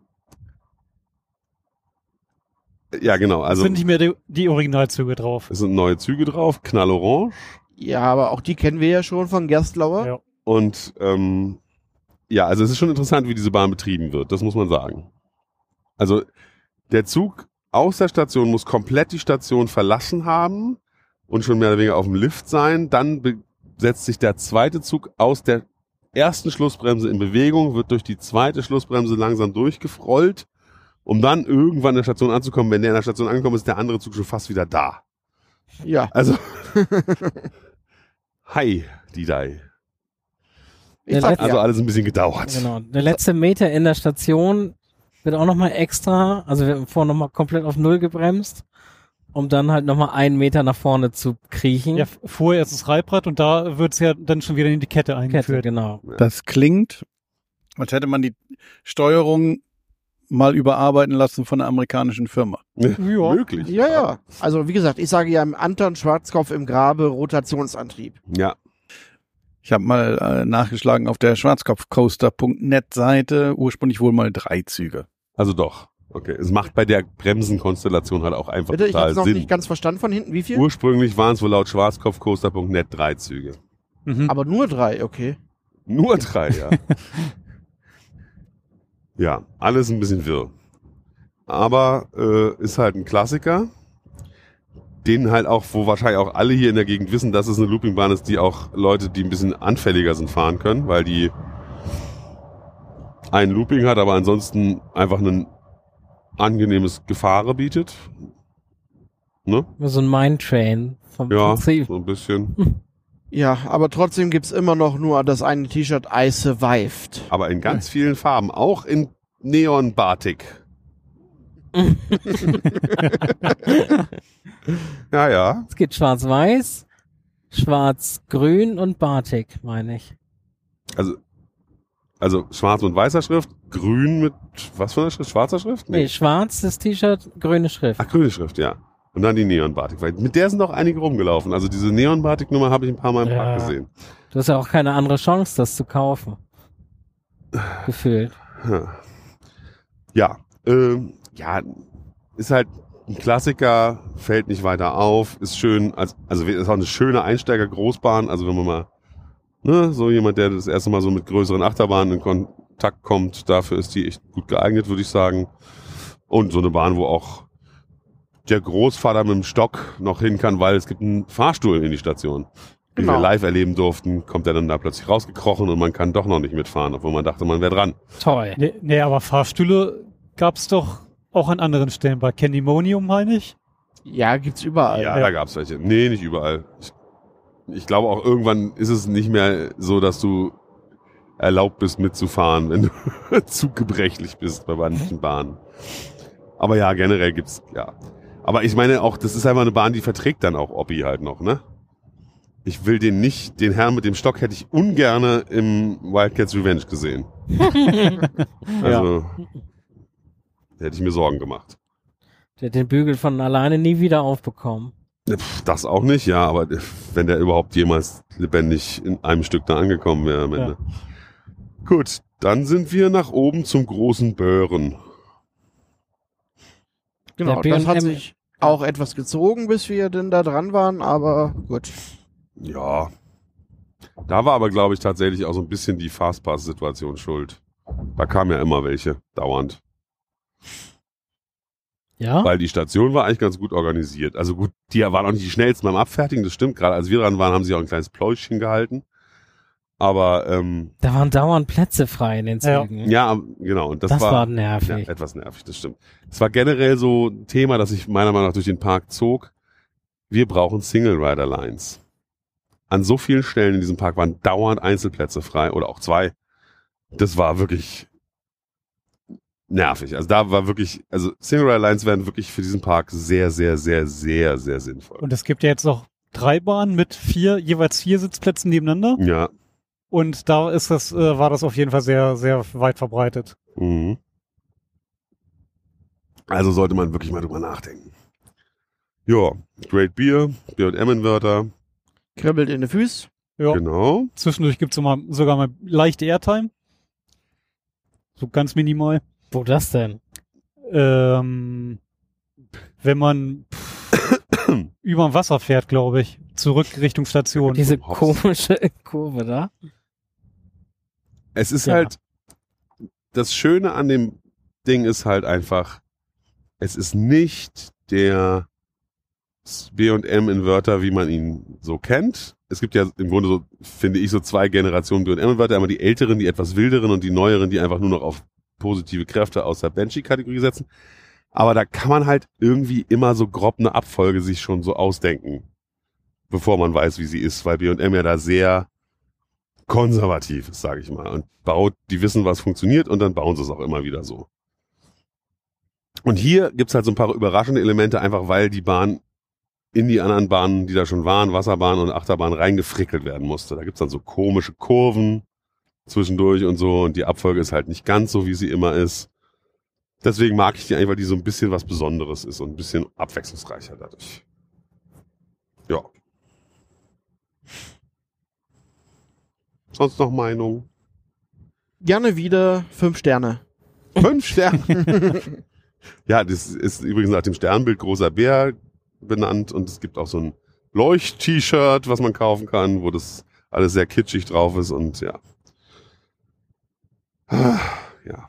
ja, genau. Es Also sind nicht mehr die, die Originalzüge drauf. es sind neue Züge drauf, knallorange. Ja, aber auch die kennen wir ja schon von Gerstlauer. Ja. Und ähm, ja, also es ist schon interessant, wie diese Bahn betrieben wird. Das muss man sagen. Also der Zug aus der Station muss komplett die Station verlassen haben und schon mehr oder weniger auf dem Lift sein. Dann be- setzt sich der zweite Zug aus der ersten Schlussbremse in Bewegung, wird durch die zweite Schlussbremse langsam durchgefrollt, um dann irgendwann in der Station anzukommen. Wenn der in der Station angekommen ist, ist der andere Zug schon fast wieder da. Ja. Also, hi, die Dai. Ich Der sag, letzte- Also ja. alles ein bisschen gedauert. Genau. Der letzte Meter in der Station wird auch nochmal extra, also wir haben vorher nochmal komplett auf Null gebremst, um dann halt nochmal einen Meter nach vorne zu kriechen. Ja, vorher erst das Reibrad und da wird's ja dann schon wieder in die Kette Kette, eingeführt. genau. Das klingt, als hätte man die Steuerung mal überarbeiten lassen von einer amerikanischen Firma. Ja. Möglich. Ja, ja. Also wie gesagt, ich sage ja im Anton Schwarzkopf im Grabe Rotationsantrieb. Ja. Ich habe mal äh, nachgeschlagen auf der schwarzkopfcoaster punkt net Seite, ursprünglich wohl mal drei Züge. Also doch. Okay. Es macht bei der Bremsenkonstellation halt auch einfach Bitte, ich habe total es noch Sinn. nicht ganz verstanden von hinten. Wie viel? Ursprünglich waren es wohl laut schwarzkopfcoaster punkt net drei Züge. Mhm. Aber nur drei, okay. Nur drei, ja. Ja, alles ein bisschen wirr. Aber äh, ist halt ein Klassiker, den halt auch, wo wahrscheinlich auch alle hier in der Gegend wissen, dass es eine Loopingbahn ist, die auch Leute, die ein bisschen anfälliger sind, fahren können, weil die ein Looping hat, aber ansonsten einfach ein angenehmes Gefahre bietet. Ne? So ein Mindtrain vom Ja, Prinzip. so ein bisschen. Ja, aber trotzdem gibt's immer noch nur das eine T-Shirt I Survived. Aber in ganz vielen Farben, auch in Neon-Batik. Ja, ja. Es gibt schwarz-weiß, schwarz-grün und Batik, meine ich. Also, also schwarz und weißer Schrift, grün mit, was für einer Schrift? Schwarzer Schrift? Nee, schwarz das T-Shirt, grüne Schrift. Ach, grüne Schrift, ja. Und dann die Neon-Batik. Weil mit der sind auch einige rumgelaufen. Also diese Neon-Batik-Nummer habe ich ein paar Mal im Ja. Park gesehen. Du hast ja auch keine andere Chance, das zu kaufen. Gefühlt. Ja, ja, ähm, ja, ist halt ein Klassiker, fällt nicht weiter auf, ist schön, als, also ist auch eine schöne Einsteiger-Großbahn, also wenn man mal, ne, so jemand, der das erste Mal so mit größeren Achterbahnen in Kontakt kommt, dafür ist die echt gut geeignet, würde ich sagen. Und so eine Bahn, wo auch der Großvater mit dem Stock noch hin kann, weil es gibt einen Fahrstuhl in die Station. Wie Genau. wir live erleben durften, kommt er dann da plötzlich rausgekrochen und man kann doch noch nicht mitfahren, obwohl man dachte, man wäre dran. Toll. Nee, nee, aber Fahrstühle gab's doch auch an anderen Stellen. Bei Candymonium, meine ich. Ja, gibt's überall. Ja, Ja. da gab's welche. Nee, nicht überall. Ich, ich glaube auch irgendwann ist es nicht mehr so, dass du erlaubt bist mitzufahren, wenn du zu gebrechlich bist bei manchen Bahnen. Aber ja, generell gibt's, ja. Aber ich meine auch, das ist einfach eine Bahn, die verträgt dann auch Oppi halt noch, ne? Ich will den nicht, den Herrn mit dem Stock hätte ich ungerne im Wildcats Revenge gesehen. Also, da hätte ich mir Sorgen gemacht. Der hat den Bügel von alleine nie wieder aufbekommen. Pff, das auch nicht, ja, aber wenn der überhaupt jemals lebendig in einem Stück da angekommen wäre am Ende. Gut, dann sind wir nach oben zum großen Böhren. Genau, Der das hat B und M sich auch etwas gezogen, bis wir denn da dran waren, aber gut. Ja. Da war aber, glaube ich, tatsächlich auch so ein bisschen die Fastpass-Situation schuld. Da kamen ja immer welche, dauernd. Ja? Weil die Station war eigentlich ganz gut organisiert. Also gut, die waren auch nicht die schnellsten beim Abfertigen, das stimmt. Gerade als wir dran waren, haben sie auch ein kleines Pläuschchen gehalten. Aber, ähm, Da waren dauernd Plätze frei in den Ja. Zügen. ja, genau. Und das, Das war war, nervig. ja, etwas nervig, das stimmt. Es war generell so ein Thema, das sich meiner Meinung nach durch den Park zog. Wir brauchen Single-Rider-Lines. An so vielen Stellen in diesem Park waren dauernd Einzelplätze frei oder auch zwei. Das war wirklich nervig. Also da war wirklich, also Single-Rider-Lines wären wirklich für diesen Park sehr, sehr, sehr, sehr, sehr sinnvoll. Und es gibt ja jetzt noch drei Bahnen mit vier, jeweils vier Sitzplätzen nebeneinander. Ja. Und da ist das, äh, war das auf jeden Fall sehr, sehr weit verbreitet. Mhm. Also sollte man wirklich mal drüber nachdenken. Ja, Great Beer, B und M-Inverter, Kribbelt in den Füßen. Ja. genau. Zwischendurch gibt's sogar, sogar mal leichte Airtime. So ganz minimal. Wo das denn? Ähm, wenn man pff, über dem Wasser fährt, glaube ich. Zurück Richtung Station. Diese Hops. komische Kurve da? Es ist Ja. halt, das Schöne an dem Ding ist halt einfach, es ist nicht der B und M-Inverter, wie man ihn so kennt. Es gibt ja im Grunde so, finde ich, so zwei Generationen B und M-Inverter. Einmal die älteren, die etwas wilderen und die neueren, die einfach nur noch auf positive Kräfte aus der Banshee-Kategorie setzen. Aber da kann man halt irgendwie immer so grob eine Abfolge sich schon so ausdenken, bevor man weiß, wie sie ist, weil B und M ja da sehr konservativ ist, sage ich mal. Und baut, die wissen, was funktioniert und dann bauen sie es auch immer wieder so. Und hier gibt's halt so ein paar überraschende Elemente, einfach weil die Bahn in die anderen Bahnen, die da schon waren, Wasserbahn und Achterbahn, reingefrickelt werden musste. Da gibt's dann so komische Kurven zwischendurch und so und die Abfolge ist halt nicht ganz so, wie sie immer ist. Deswegen mag ich die einfach, weil die so ein bisschen was Besonderes ist und ein bisschen abwechslungsreicher dadurch. Ja. Sonst noch Meinung? Gerne wieder fünf Sterne. Fünf Sterne. Ja, das ist übrigens nach dem Sternbild großer Bär benannt und es gibt auch so ein Leucht-T-Shirt, was man kaufen kann, wo das alles sehr kitschig drauf ist und ja. Ja.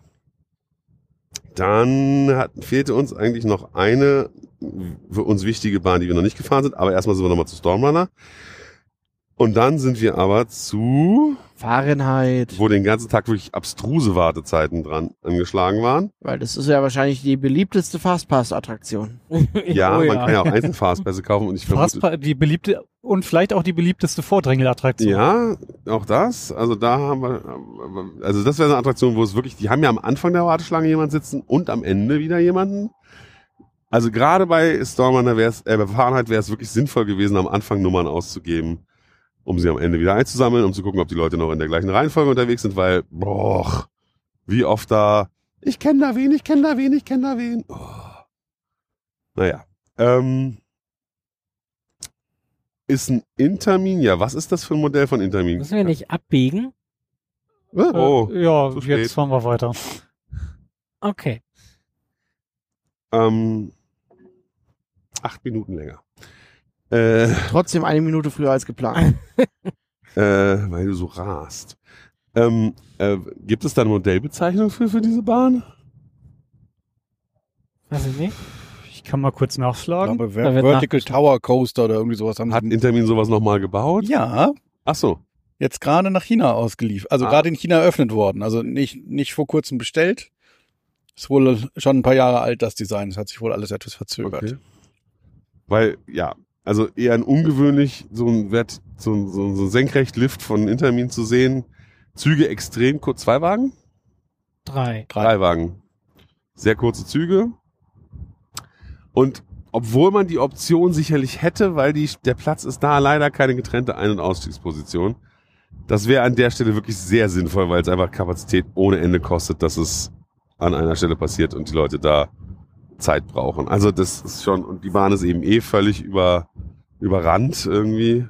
Dann hat, fehlte uns eigentlich noch eine für uns wichtige Bahn, die wir noch nicht gefahren sind, aber erstmal sind wir nochmal zu Stormrunner. Und dann sind wir aber zu, Fahrenheit. wo den ganzen Tag wirklich abstruse Wartezeiten dran angeschlagen waren. Weil das ist ja wahrscheinlich die beliebteste Fastpass-Attraktion. Ja, Oh man kann ja auch Einzelfastpässe kaufen und ich vermute, Fastpa- die beliebte und vielleicht auch die beliebteste Vordrängelattraktion. ja, auch das. Also da haben wir, also das wäre eine Attraktion, wo es wirklich, die haben ja am Anfang der Warteschlange jemand sitzen und am Ende wieder jemanden. Also gerade bei Stormrunner wäre es, äh, bei Fahrenheit wäre es wirklich sinnvoll gewesen, am Anfang Nummern auszugeben, um sie am Ende wieder einzusammeln, um zu gucken, ob die Leute noch in der gleichen Reihenfolge unterwegs sind, weil, boah, wie oft da, ich kenne da wen, ich kenne da wen, ich kenne da wen. Oh. Naja, ähm, ist ein Intermin, ja, was ist das für ein Modell von Intermin? Müssen wir nicht abbiegen? Äh, Oh, Äh, ja, zu spät. jetzt fahren wir weiter. Okay. ähm, Acht Minuten länger. Äh, Trotzdem eine Minute früher als geplant. äh, weil du so rast. Ähm, äh, gibt es da eine Modellbezeichnung für, für diese Bahn? Weiß ich nicht. Ich kann mal kurz Ich nachschlagen. glaube, Da Ver wird Vertical nachgeschlagen. Tower Coaster oder irgendwie sowas haben Hat sie. Intermin sowas nochmal gebaut? Ja, Ach so. jetzt gerade nach China ausgeliefert. Also Ah. gerade in China eröffnet worden. Also nicht, nicht vor kurzem bestellt. Ist wohl schon ein paar Jahre alt, das Design. Es hat sich wohl alles etwas verzögert. Okay. Weil, ja, also eher ein ungewöhnlich, so ein Wert, so ein, so ein, so ein Senkrechtlift von Intermin zu sehen. Züge extrem kurz. Zwei Wagen? Drei. Drei. Drei Wagen. Sehr kurze Züge. Und obwohl man die Option sicherlich hätte, weil die, der Platz ist da leider keine getrennte Ein- und Ausstiegsposition. Das wäre an der Stelle wirklich sehr sinnvoll, weil es einfach Kapazität ohne Ende kostet, dass es an einer Stelle passiert und die Leute da Zeit brauchen. Also das ist schon, und die Bahn ist eben eh völlig über, überrannt irgendwie.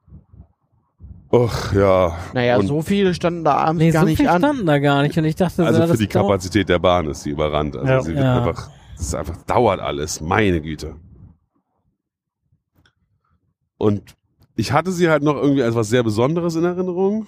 Och, ja. Naja, und so viele standen da abends Nee, gar so nicht viel an. standen da gar nicht. Und ich dachte, also das für die dauert- Kapazität der Bahn ist sie überrannt. Also Ja. sie wird Ja. einfach, es ist einfach, dauert alles. Meine Güte. Und ich hatte sie halt noch irgendwie als was sehr Besonderes in Erinnerung.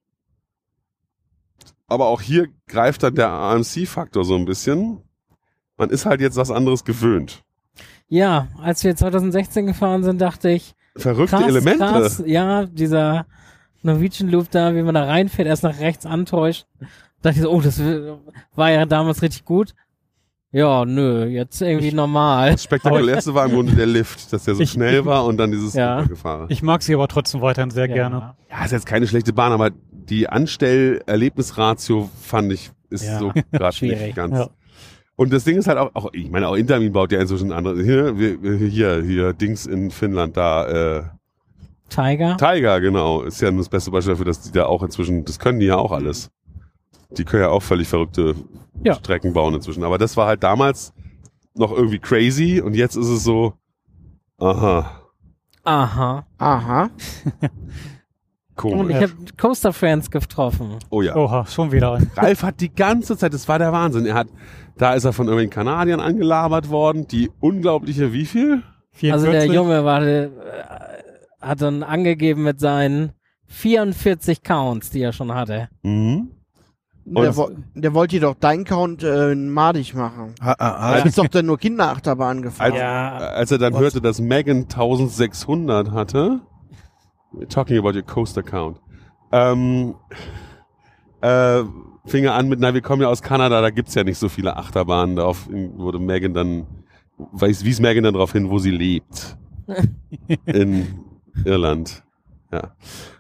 Aber auch hier greift dann der A M C-Faktor so ein bisschen. Man ist halt jetzt was anderes gewöhnt. Ja, als wir zwanzig sechzehn gefahren sind, dachte ich, Verrückte krass, Elemente. krass, ja, dieser Norwegian Loop da, wie man da reinfährt, erst nach rechts antäuscht. Dachte ich so, oh, das war ja damals richtig gut. Ja, nö, jetzt irgendwie Ich- normal. Das Spektakulärste war im Grunde der Lift, dass der so Ich- schnell ich- war und dann dieses Ja. Gefahren. Ich mag sie aber trotzdem weiterhin sehr gerne. Ja, ist jetzt keine schlechte Bahn, aber die Anstell-Erlebnisratio fand ich, ist Ja. so gerade Schwierig. nicht ganz. Ja. Und das Ding ist halt auch, auch ich meine, auch Intermin baut ja inzwischen andere, hier, wir- hier, hier, Dings in Finnland, da, äh, Tiger. Tiger, genau, ist ja nur das beste Beispiel dafür, dass die da auch inzwischen, das können die ja auch alles. Die können ja auch völlig verrückte Ja. Strecken bauen inzwischen. Aber das war halt damals noch irgendwie crazy und jetzt ist es so, aha, Aha. Aha. komisch. Und ich habe Coaster Friends getroffen. Oh ja. Oha, schon wieder ein. Ralf hat die ganze Zeit, das war der Wahnsinn. Er hat, da ist er von irgendwelchen Kanadiern angelabert worden, die unglaubliche, wie viel? Also der vierundvierzig? Junge war, äh, hat dann angegeben mit seinen vierundvierzig Counts, die er schon hatte. Mhm. Der, wo, der wollte jedoch deinen Count äh, madig machen. Ha, ha, Du ha, bist doch dann nur Kinderachterbahn gefahren. Als, Ja. als er dann Was? hörte, dass Megan eintausendsechshundert hatte, we're talking about your coaster count, ähm, äh, fing er an mit, na, wir kommen ja aus Kanada, da gibt's ja nicht so viele Achterbahnen. Darauf wurde Megan dann, weiß, wies Megan dann darauf hin, wo sie lebt. In Irland. Ja.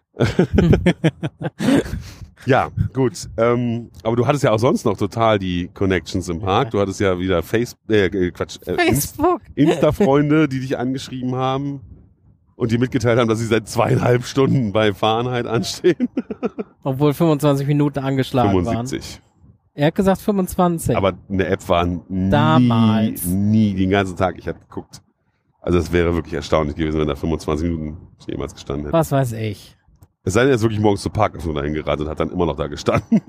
Ja, gut. Ähm, aber du hattest ja auch sonst noch total die Connections im Park. Du hattest ja wieder Face, äh, Quatsch, äh, Inst- Facebook. Insta-Freunde, die dich angeschrieben haben und die mitgeteilt haben, dass sie seit zweieinhalb Stunden bei Fahrenheit anstehen. Obwohl fünfundzwanzig Minuten angeschlagen fünfundsiebzig. waren. Er hat gesagt fünfundzwanzig. Aber eine App war nie, Damals. nie, den ganzen Tag. Ich habe geguckt. Also es wäre wirklich erstaunlich gewesen, wenn da fünfundzwanzig Minuten jemals gestanden hätte. Was weiß ich. Es sei denn, er ist wirklich morgens zur Parköffnung dahin gerannt und hat dann immer noch da gestanden.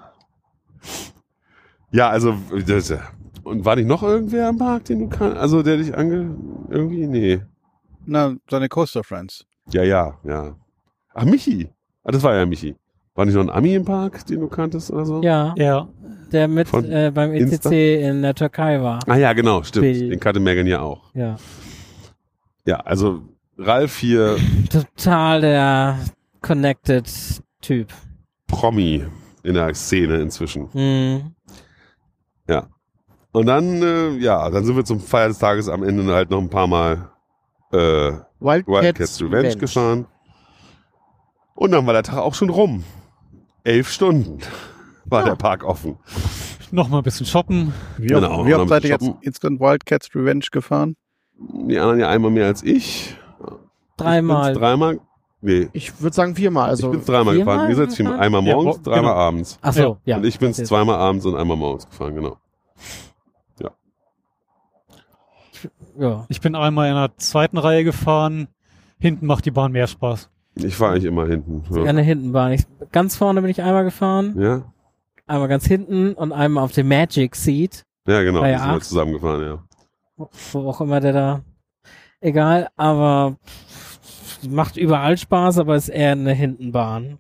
Ja, also das, und war nicht noch irgendwer im Park, den du kannst? Also der dich ange... Irgendwie? Nee. na, seine Coaster Friends. Ja, ja, ja. Ach, Michi. Ah, das war ja Michi. War nicht noch ein Ami im Park, den du kanntest oder so? Ja, Ja, der mit Von äh, beim E C C in der Türkei war. Ah ja, genau, stimmt. Bill. Den kannte Megan ja auch. Ja. Ja, also Ralf hier, Total der connected Typ. Promi in der Szene inzwischen. Hm. Ja. Und dann, äh, ja, dann sind wir zum Feier des Tages am Ende halt noch ein paar Mal äh, Wildcats, Wildcats Revenge gefahren. Und dann war der Tag auch schon rum. Elf Stunden war der Park offen. noch mal ein bisschen shoppen. Wie Genau, oft, wie noch oft seid ihr shoppen. jetzt insgesamt Wildcats Revenge gefahren? Die anderen ja einmal mehr als ich. Dreimal. Ich bin's dreimal. Nee, Ich würde sagen viermal. Also ich bin dreimal viermal gefahren. Ihr seid viermal. gefahren? Einmal Ja, morgens, wo- dreimal genau. abends. Ach so, ja. Und ich bin's Das ist- zweimal abends und einmal morgens gefahren, genau. Ja. Ich bin einmal in der zweiten Reihe gefahren. Hinten macht die Bahn mehr Spaß. Ich fahre eigentlich immer hinten. Ja. Eine Hintenbahn. Ich, ganz vorne bin ich einmal gefahren, Ja, einmal ganz hinten und einmal auf dem Magic Seat, ja genau. Bei Wir sind halt acht. zusammen gefahren, ja. wo auch immer der da. egal, aber macht überall Spaß, aber ist eher eine Hintenbahn.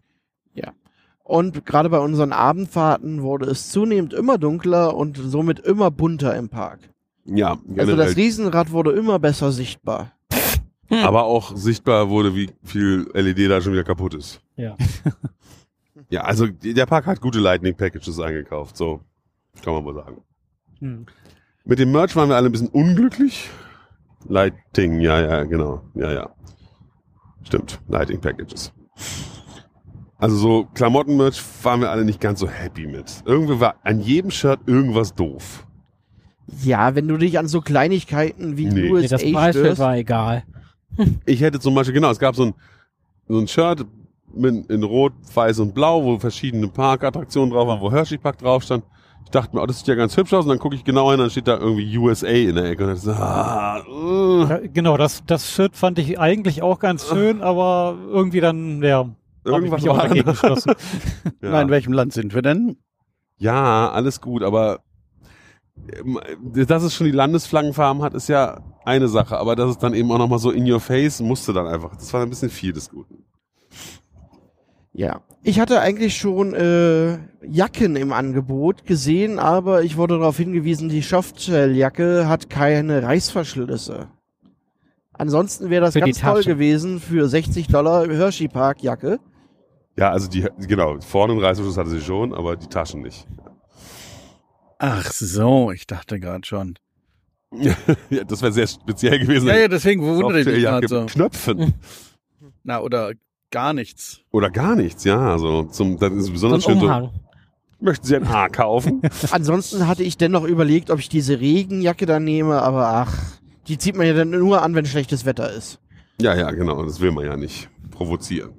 Und gerade bei unseren Abendfahrten wurde es zunehmend immer dunkler und somit immer bunter im Park. Ja, Also generell. das Riesenrad wurde immer besser sichtbar. Aber auch sichtbar wurde, wie viel L E D da schon wieder kaputt ist. Ja. Ja, also der Park hat gute Lightning Packages eingekauft, so kann man mal sagen. Hm. Mit dem Merch waren wir alle ein bisschen unglücklich. Lighting, ja, ja, genau. Ja, ja. Stimmt, Lighting Packages. Also so Klamotten-Merch waren wir alle nicht ganz so happy mit. Irgendwie war an jedem Shirt irgendwas doof. Ja, wenn du dich an so Kleinigkeiten wie Nee. U Nee, S das A Preisschild störst, war egal. Ich hätte zum Beispiel, genau, es gab so ein, so ein Shirt mit, in Rot, Weiß und Blau, wo verschiedene Parkattraktionen drauf waren, wo Hershey Park drauf stand. Ich dachte mir, oh, das sieht ja ganz hübsch aus. Und dann gucke ich genau hin, dann steht da irgendwie U S A in der Ecke. Und dann so, ah, uh. Ja, genau, das, das Shirt fand ich eigentlich auch ganz schön, aber irgendwie dann, ja, Irgendwas hab ich mich auch war dagegen da. geschlossen. Ja. Na, in welchem Land sind wir denn? Ja, alles gut, aber ähm, dass es schon die Landesflaggenfarben hat, ist ja eine Sache, aber dass es dann eben auch nochmal so in your face musste dann einfach. Das war ein bisschen viel des Guten. ja. Ich hatte eigentlich schon äh, Jacken im Angebot gesehen, aber ich wurde darauf hingewiesen, die Softshell-Jacke hat keine Reißverschlüsse. Ansonsten wäre das Für die ganz toll Tasche. gewesen für sechzig Dollar Hershey Park Jacke. Ja, also die, genau, vorne einen Reißverschluss hatte sie schon, aber die Taschen nicht. Ach so, ich dachte gerade schon. Ja, das wäre sehr speziell gewesen. Ja, ja, deswegen wundere ich mich Softwarejacke gerade so. mit Knöpfen. Na, oder gar nichts. Oder gar nichts, ja. Also zum, das ist So ein besonders schön. So, Umhang. möchten Sie ein A kaufen? Ansonsten hatte ich dennoch überlegt, ob ich diese Regenjacke dann nehme, aber ach, die zieht man ja dann nur an, wenn schlechtes Wetter ist. Ja, ja, genau. Das will man ja nicht provozieren.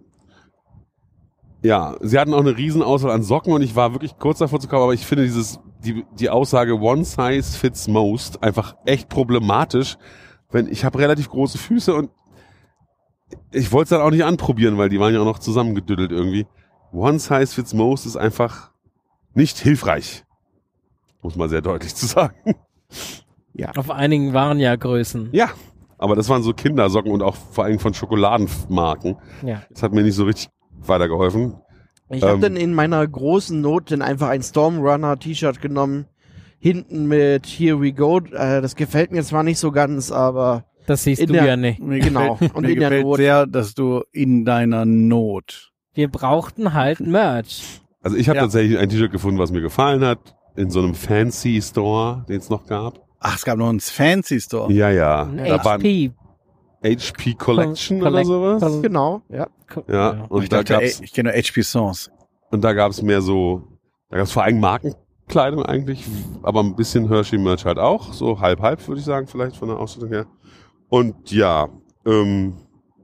Ja, sie hatten auch eine Riesenauswahl an Socken und ich war wirklich kurz davor zu kaufen, aber ich finde dieses, die, die Aussage One Size Fits Most einfach echt problematisch, wenn ich habe relativ große Füße und ich wollte es dann auch nicht anprobieren, weil die waren ja auch noch zusammengedüttelt irgendwie. One Size Fits Most ist einfach nicht hilfreich. Muss man sehr deutlich zu sagen. Auf einigen waren ja Größen. Ja, aber das waren so Kindersocken und auch vor allem von Schokoladenmarken. Ja. Das hat mir nicht so richtig weitergeholfen. Ich habe Ähm. dann in meiner großen Not dann einfach ein Stormrunner T-Shirt genommen, hinten mit Here We Go. Äh, das gefällt mir zwar nicht so ganz, aber Das siehst In du der- ja nicht. Mir Genau. gefällt, Und mir in der gefällt Not. sehr, dass du in deiner Not. Wir brauchten halt Merch. Also ich habe Ja. tatsächlich ein T-Shirt gefunden, was mir gefallen hat, in so einem Fancy Store, den es noch gab. Ach, es gab noch einen Fancy Store. Ja, ja. Ein Da war ein H P. H P Collection Collect- oder sowas. Coll- genau, ja. Co- Ja, und ich da dachte, gab's ey, ich kenne nur H P Songs. und da gab's mehr so, da gab's vor allem Markenkleidung eigentlich, aber ein bisschen Hershey Merch halt auch, so halb halb würde ich sagen, vielleicht von der Ausstattung her. Und ja, ähm,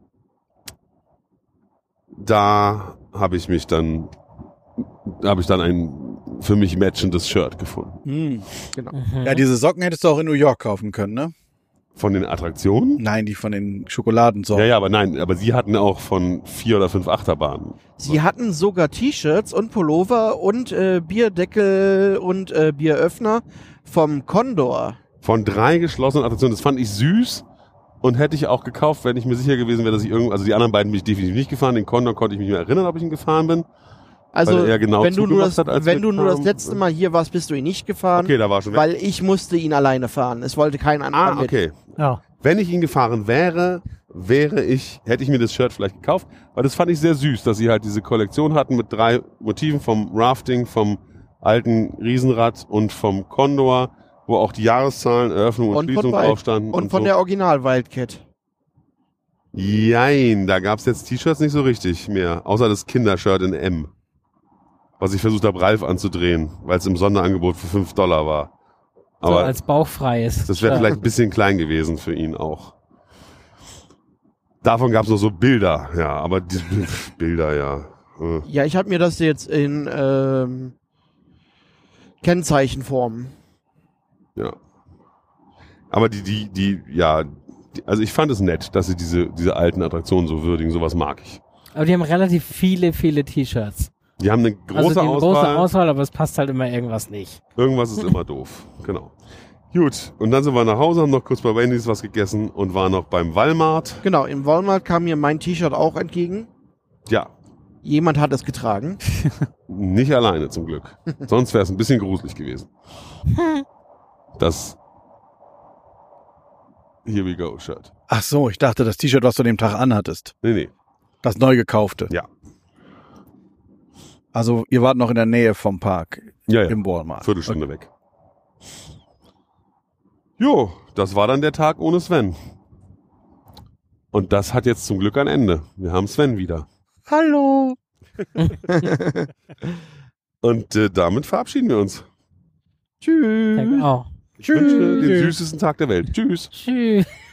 da habe ich mich dann, habe ich dann ein für mich matchendes Shirt gefunden. Hm. Genau. Mhm. Ja, diese Socken hättest du auch in New York kaufen können, ne? Von den Attraktionen? Nein, die von den Schokoladensorten. Ja, ja, aber nein, aber sie hatten auch von vier oder fünf Achterbahnen. Sie hatten sogar T-Shirts und Pullover und äh, Bierdeckel und äh, Bieröffner vom Condor. Von drei geschlossenen Attraktionen. Das fand ich süß und hätte ich auch gekauft, wenn ich mir sicher gewesen wäre, dass ich irgendwo, also die anderen beiden bin ich definitiv nicht gefahren. Den Condor konnte ich mich nicht mehr erinnern, ob ich ihn gefahren bin. Also, Weil er genau wenn du nur zugemacht das, hat, als wenn wir du nur das kamen. letzte Mal hier warst, bist du ihn nicht gefahren, Okay, da war schon weg. weil ich musste ihn alleine fahren. Es wollte kein anderer Ah, mit. okay. Ja. Wenn ich ihn gefahren wäre, wäre ich, hätte ich mir das Shirt vielleicht gekauft, weil das fand ich sehr süß, dass sie halt diese Kollektion hatten mit drei Motiven vom Rafting, vom alten Riesenrad und vom Condor, wo auch die Jahreszahlen, Eröffnung und, Und von Schließung Wild- drauf standen. Und von so. der Original Wildcat. Jein, da gab's jetzt T-Shirts nicht so richtig mehr, außer das Kindershirt in M. Was ich versucht habe, Ralf anzudrehen, weil es im Sonderangebot für fünf Dollar war. So Aber als bauchfreies. das wäre Shirt. vielleicht ein bisschen klein gewesen für ihn auch. Davon gab's noch so Bilder, ja, aber die Bilder, ja. Äh. Ja, ich habe mir das jetzt in ähm, Kennzeichenform. Ja. Aber die, die, die, ja, die, also ich fand es nett, dass sie diese, diese alten Attraktionen so würdigen, sowas mag ich. Aber die haben relativ viele, viele T-Shirts. Die haben eine große also die haben Auswahl, große Auswahl, aber es passt halt immer irgendwas nicht. irgendwas ist immer doof, genau. Gut, und dann sind wir nach Hause, haben noch kurz bei Wendy's was gegessen und waren noch beim Walmart. Genau, im Walmart kam mir mein T-Shirt auch entgegen. Ja, Jemand hat es getragen. nicht alleine zum Glück. Sonst wäre es ein bisschen gruselig gewesen. Das Here we go Shirt. Ach so, ich dachte, das T-Shirt, was du dem Tag anhattest. Nee, nee. Das neu gekaufte. Ja. Also ihr wart noch in der Nähe vom Park Ja, ja. im Walmart. Viertelstunde weg. Jo, das war dann der Tag ohne Sven. Und das hat jetzt zum Glück ein Ende. Wir haben Sven wieder. Hallo. Und äh, damit verabschieden wir uns. Tschüss. Denke auch. Ich wünsche den süßesten Tag der Welt. Tschüss. Tschüss.